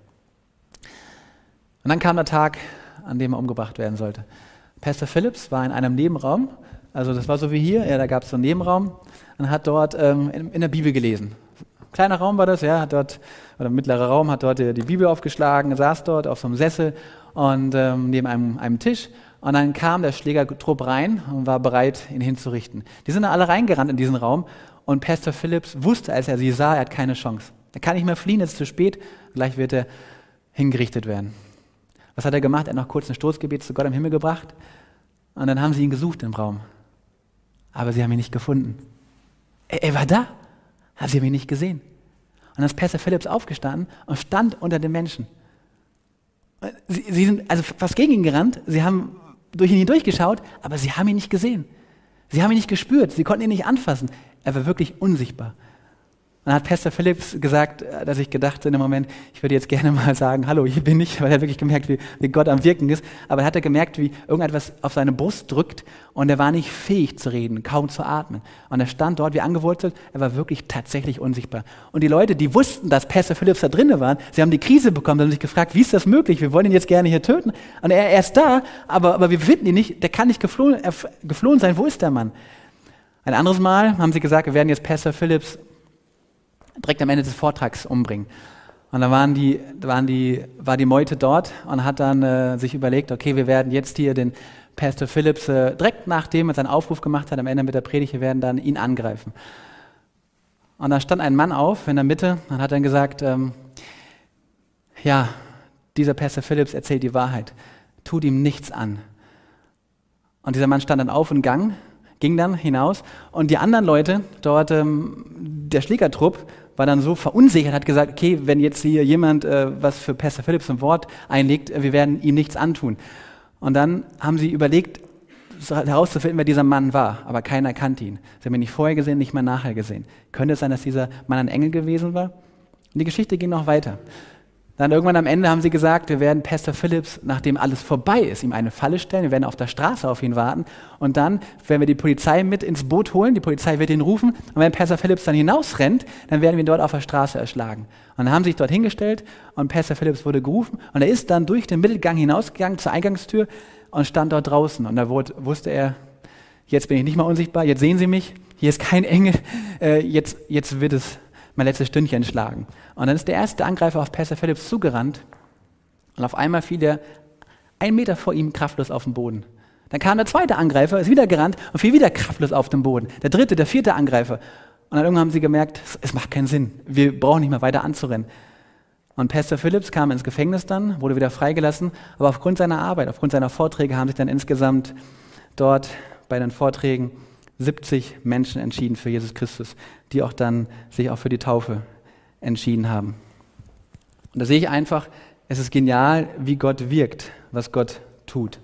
Und dann kam der Tag, an dem er umgebracht werden sollte. Pastor Phillips war in einem Nebenraum, also das war so wie hier, ja, da gab es so einen Nebenraum und hat dort in der Bibel gelesen. Kleiner Raum war das, ja, oder mittlerer Raum, hat dort die Bibel aufgeschlagen, saß dort auf so einem Sessel und neben einem Tisch. Und dann kam der Schlägertrupp rein und war bereit, ihn hinzurichten. Die sind dann alle reingerannt in diesen Raum und Pastor Phillips wusste, als er sie sah, er hat keine Chance. Er kann nicht mehr fliehen, es ist zu spät, gleich wird er hingerichtet werden. Was hat er gemacht? Er hat noch kurz ein Stoßgebet zu Gott im Himmel gebracht und dann haben sie ihn gesucht im Raum. Aber sie haben ihn nicht gefunden. Er war da. Aber sie haben ihn nicht gesehen. Und dann ist Pastor Phillips aufgestanden und stand unter den Menschen. Sie sind also fast gegen ihn gerannt, sie haben durch ihn hindurchgeschaut, aber sie haben ihn nicht gesehen. Sie haben ihn nicht gespürt, sie konnten ihn nicht anfassen. Er war wirklich unsichtbar. Und dann hat Pastor Phillips gesagt, dass ich gedacht in dem Moment, ich würde jetzt gerne mal sagen, hallo, hier bin ich, weil er wirklich gemerkt, wie Gott am Wirken ist. Aber er hatte gemerkt, wie irgendetwas auf seine Brust drückt und er war nicht fähig zu reden, kaum zu atmen. Und er stand dort wie angewurzelt, er war wirklich tatsächlich unsichtbar. Und die Leute, die wussten, dass Pastor Phillips da drinnen war, sie haben die Krise bekommen, sie haben sich gefragt, wie ist das möglich? Wir wollen ihn jetzt gerne hier töten. Und er ist da, aber wir finden ihn nicht, der kann nicht geflohen sein, wo ist der Mann? Ein anderes Mal haben sie gesagt, wir werden jetzt Pastor Phillips direkt am Ende des Vortrags umbringen. Und da war die Meute dort und hat dann sich überlegt, okay, wir werden jetzt hier den Pastor Phillips direkt nachdem er seinen Aufruf gemacht hat, am Ende mit der Predigt, wir werden dann ihn angreifen. Und da stand ein Mann auf in der Mitte und hat dann gesagt, ja, dieser Pastor Phillips erzählt die Wahrheit, tut ihm nichts an. Und dieser Mann stand dann auf und ging dann hinaus und die anderen Leute dort, der Schlägertrupp, war dann so verunsichert, hat gesagt, okay, wenn jetzt hier jemand was für Pastor Phillips ein Wort einlegt, wir werden ihm nichts antun. Und dann haben sie überlegt, herauszufinden, wer dieser Mann war, aber keiner kannte ihn. Sie haben ihn nicht vorher gesehen, nicht mal nachher gesehen. Könnte es sein, dass dieser Mann ein Engel gewesen war? Und die Geschichte ging noch weiter. Dann irgendwann am Ende haben sie gesagt, wir werden Pastor Phillips, nachdem alles vorbei ist, ihm eine Falle stellen, wir werden auf der Straße auf ihn warten und dann werden wir die Polizei mit ins Boot holen, die Polizei wird ihn rufen und wenn Pastor Phillips dann hinausrennt, dann werden wir ihn dort auf der Straße erschlagen. Und dann haben sie sich dort hingestellt und Pastor Phillips wurde gerufen und er ist dann durch den Mittelgang hinausgegangen zur Eingangstür und stand dort draußen und da wusste er, jetzt bin ich nicht mehr unsichtbar, jetzt sehen Sie mich, hier ist kein Engel, jetzt wird es mein letztes Stündchen schlagen. Und dann ist der erste Angreifer auf Pastor Phillips zugerannt und auf einmal fiel er 1 Meter vor ihm kraftlos auf den Boden. Dann kam der zweite Angreifer, ist wieder gerannt und fiel wieder kraftlos auf den Boden. Der dritte, der vierte Angreifer. Und dann irgendwann haben sie gemerkt, es macht keinen Sinn, wir brauchen nicht mehr weiter anzurennen. Und Pastor Phillips kam ins Gefängnis dann, wurde wieder freigelassen, aber aufgrund seiner Arbeit, aufgrund seiner Vorträge haben sich dann insgesamt dort bei den Vorträgen 70 Menschen entschieden für Jesus Christus, die auch dann sich auch für die Taufe entschieden haben. Und da sehe ich einfach, es ist genial, wie Gott wirkt, was Gott tut.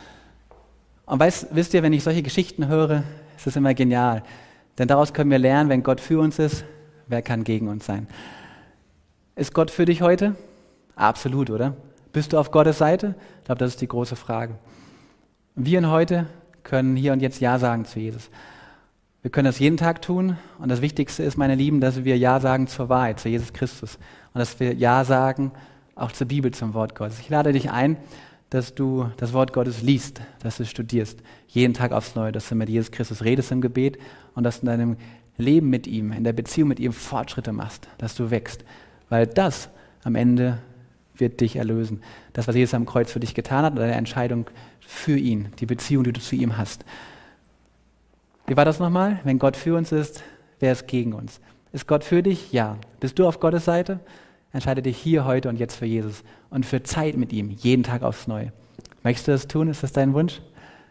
Und wisst ihr, wenn ich solche Geschichten höre, ist es immer genial. Denn daraus können wir lernen, wenn Gott für uns ist, wer kann gegen uns sein? Ist Gott für dich heute? Absolut, oder? Bist du auf Gottes Seite? Ich glaube, das ist die große Frage. Wir in heute können hier und jetzt Ja sagen zu Jesus. Wir können das jeden Tag tun und das Wichtigste ist, meine Lieben, dass wir Ja sagen zur Wahrheit, zu Jesus Christus und dass wir Ja sagen auch zur Bibel, zum Wort Gottes. Ich lade dich ein, dass du das Wort Gottes liest, dass du studierst, jeden Tag aufs Neue, dass du mit Jesus Christus redest im Gebet und dass du in deinem Leben mit ihm, in der Beziehung mit ihm Fortschritte machst, dass du wächst, weil das am Ende wird dich erlösen. Das, was Jesus am Kreuz für dich getan hat, deine Entscheidung für ihn, die Beziehung, die du zu ihm hast. Wie war das nochmal? Wenn Gott für uns ist, wer ist gegen uns? Ist Gott für dich? Ja. Bist du auf Gottes Seite? Entscheide dich hier, heute und jetzt für Jesus und für Zeit mit ihm, jeden Tag aufs Neue. Möchtest du das tun? Ist das dein Wunsch?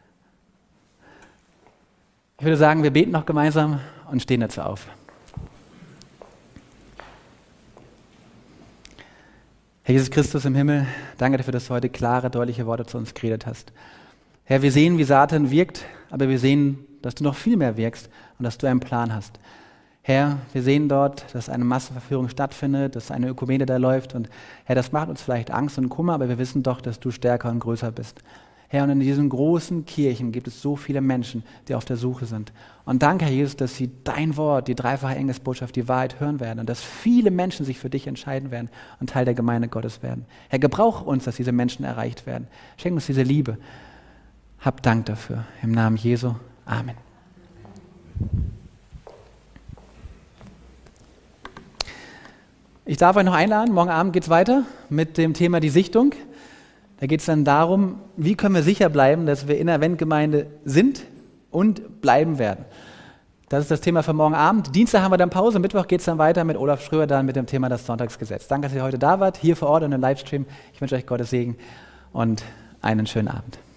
Ich würde sagen, wir beten noch gemeinsam und stehen dazu auf. Herr Jesus Christus im Himmel, danke dafür, dass du heute klare, deutliche Worte zu uns geredet hast. Herr, wir sehen, wie Satan wirkt, aber wir sehen, dass du noch viel mehr wirkst und dass du einen Plan hast. Herr, wir sehen dort, dass eine Massenverführung stattfindet, dass eine Ökumene da läuft und Herr, das macht uns vielleicht Angst und Kummer, aber wir wissen doch, dass du stärker und größer bist. Herr, und in diesen großen Kirchen gibt es so viele Menschen, die auf der Suche sind. Und danke, Herr Jesus, dass sie dein Wort, die dreifache Engelsbotschaft, die Wahrheit hören werden und dass viele Menschen sich für dich entscheiden werden und Teil der Gemeinde Gottes werden. Herr, gebrauche uns, dass diese Menschen erreicht werden. Schenk uns diese Liebe. Hab Dank dafür. Im Namen Jesu. Amen. Ich darf euch noch einladen, morgen Abend geht es weiter mit dem Thema die Sichtung. Da geht es dann darum, wie können wir sicher bleiben, dass wir in der Eventgemeinde sind und bleiben werden. Das ist das Thema für morgen Abend. Dienstag haben wir dann Pause, Mittwoch geht es dann weiter mit Olaf Schröer dann mit dem Thema das Sonntagsgesetz. Danke, dass ihr heute da wart, hier vor Ort und im Livestream. Ich wünsche euch Gottes Segen und einen schönen Abend.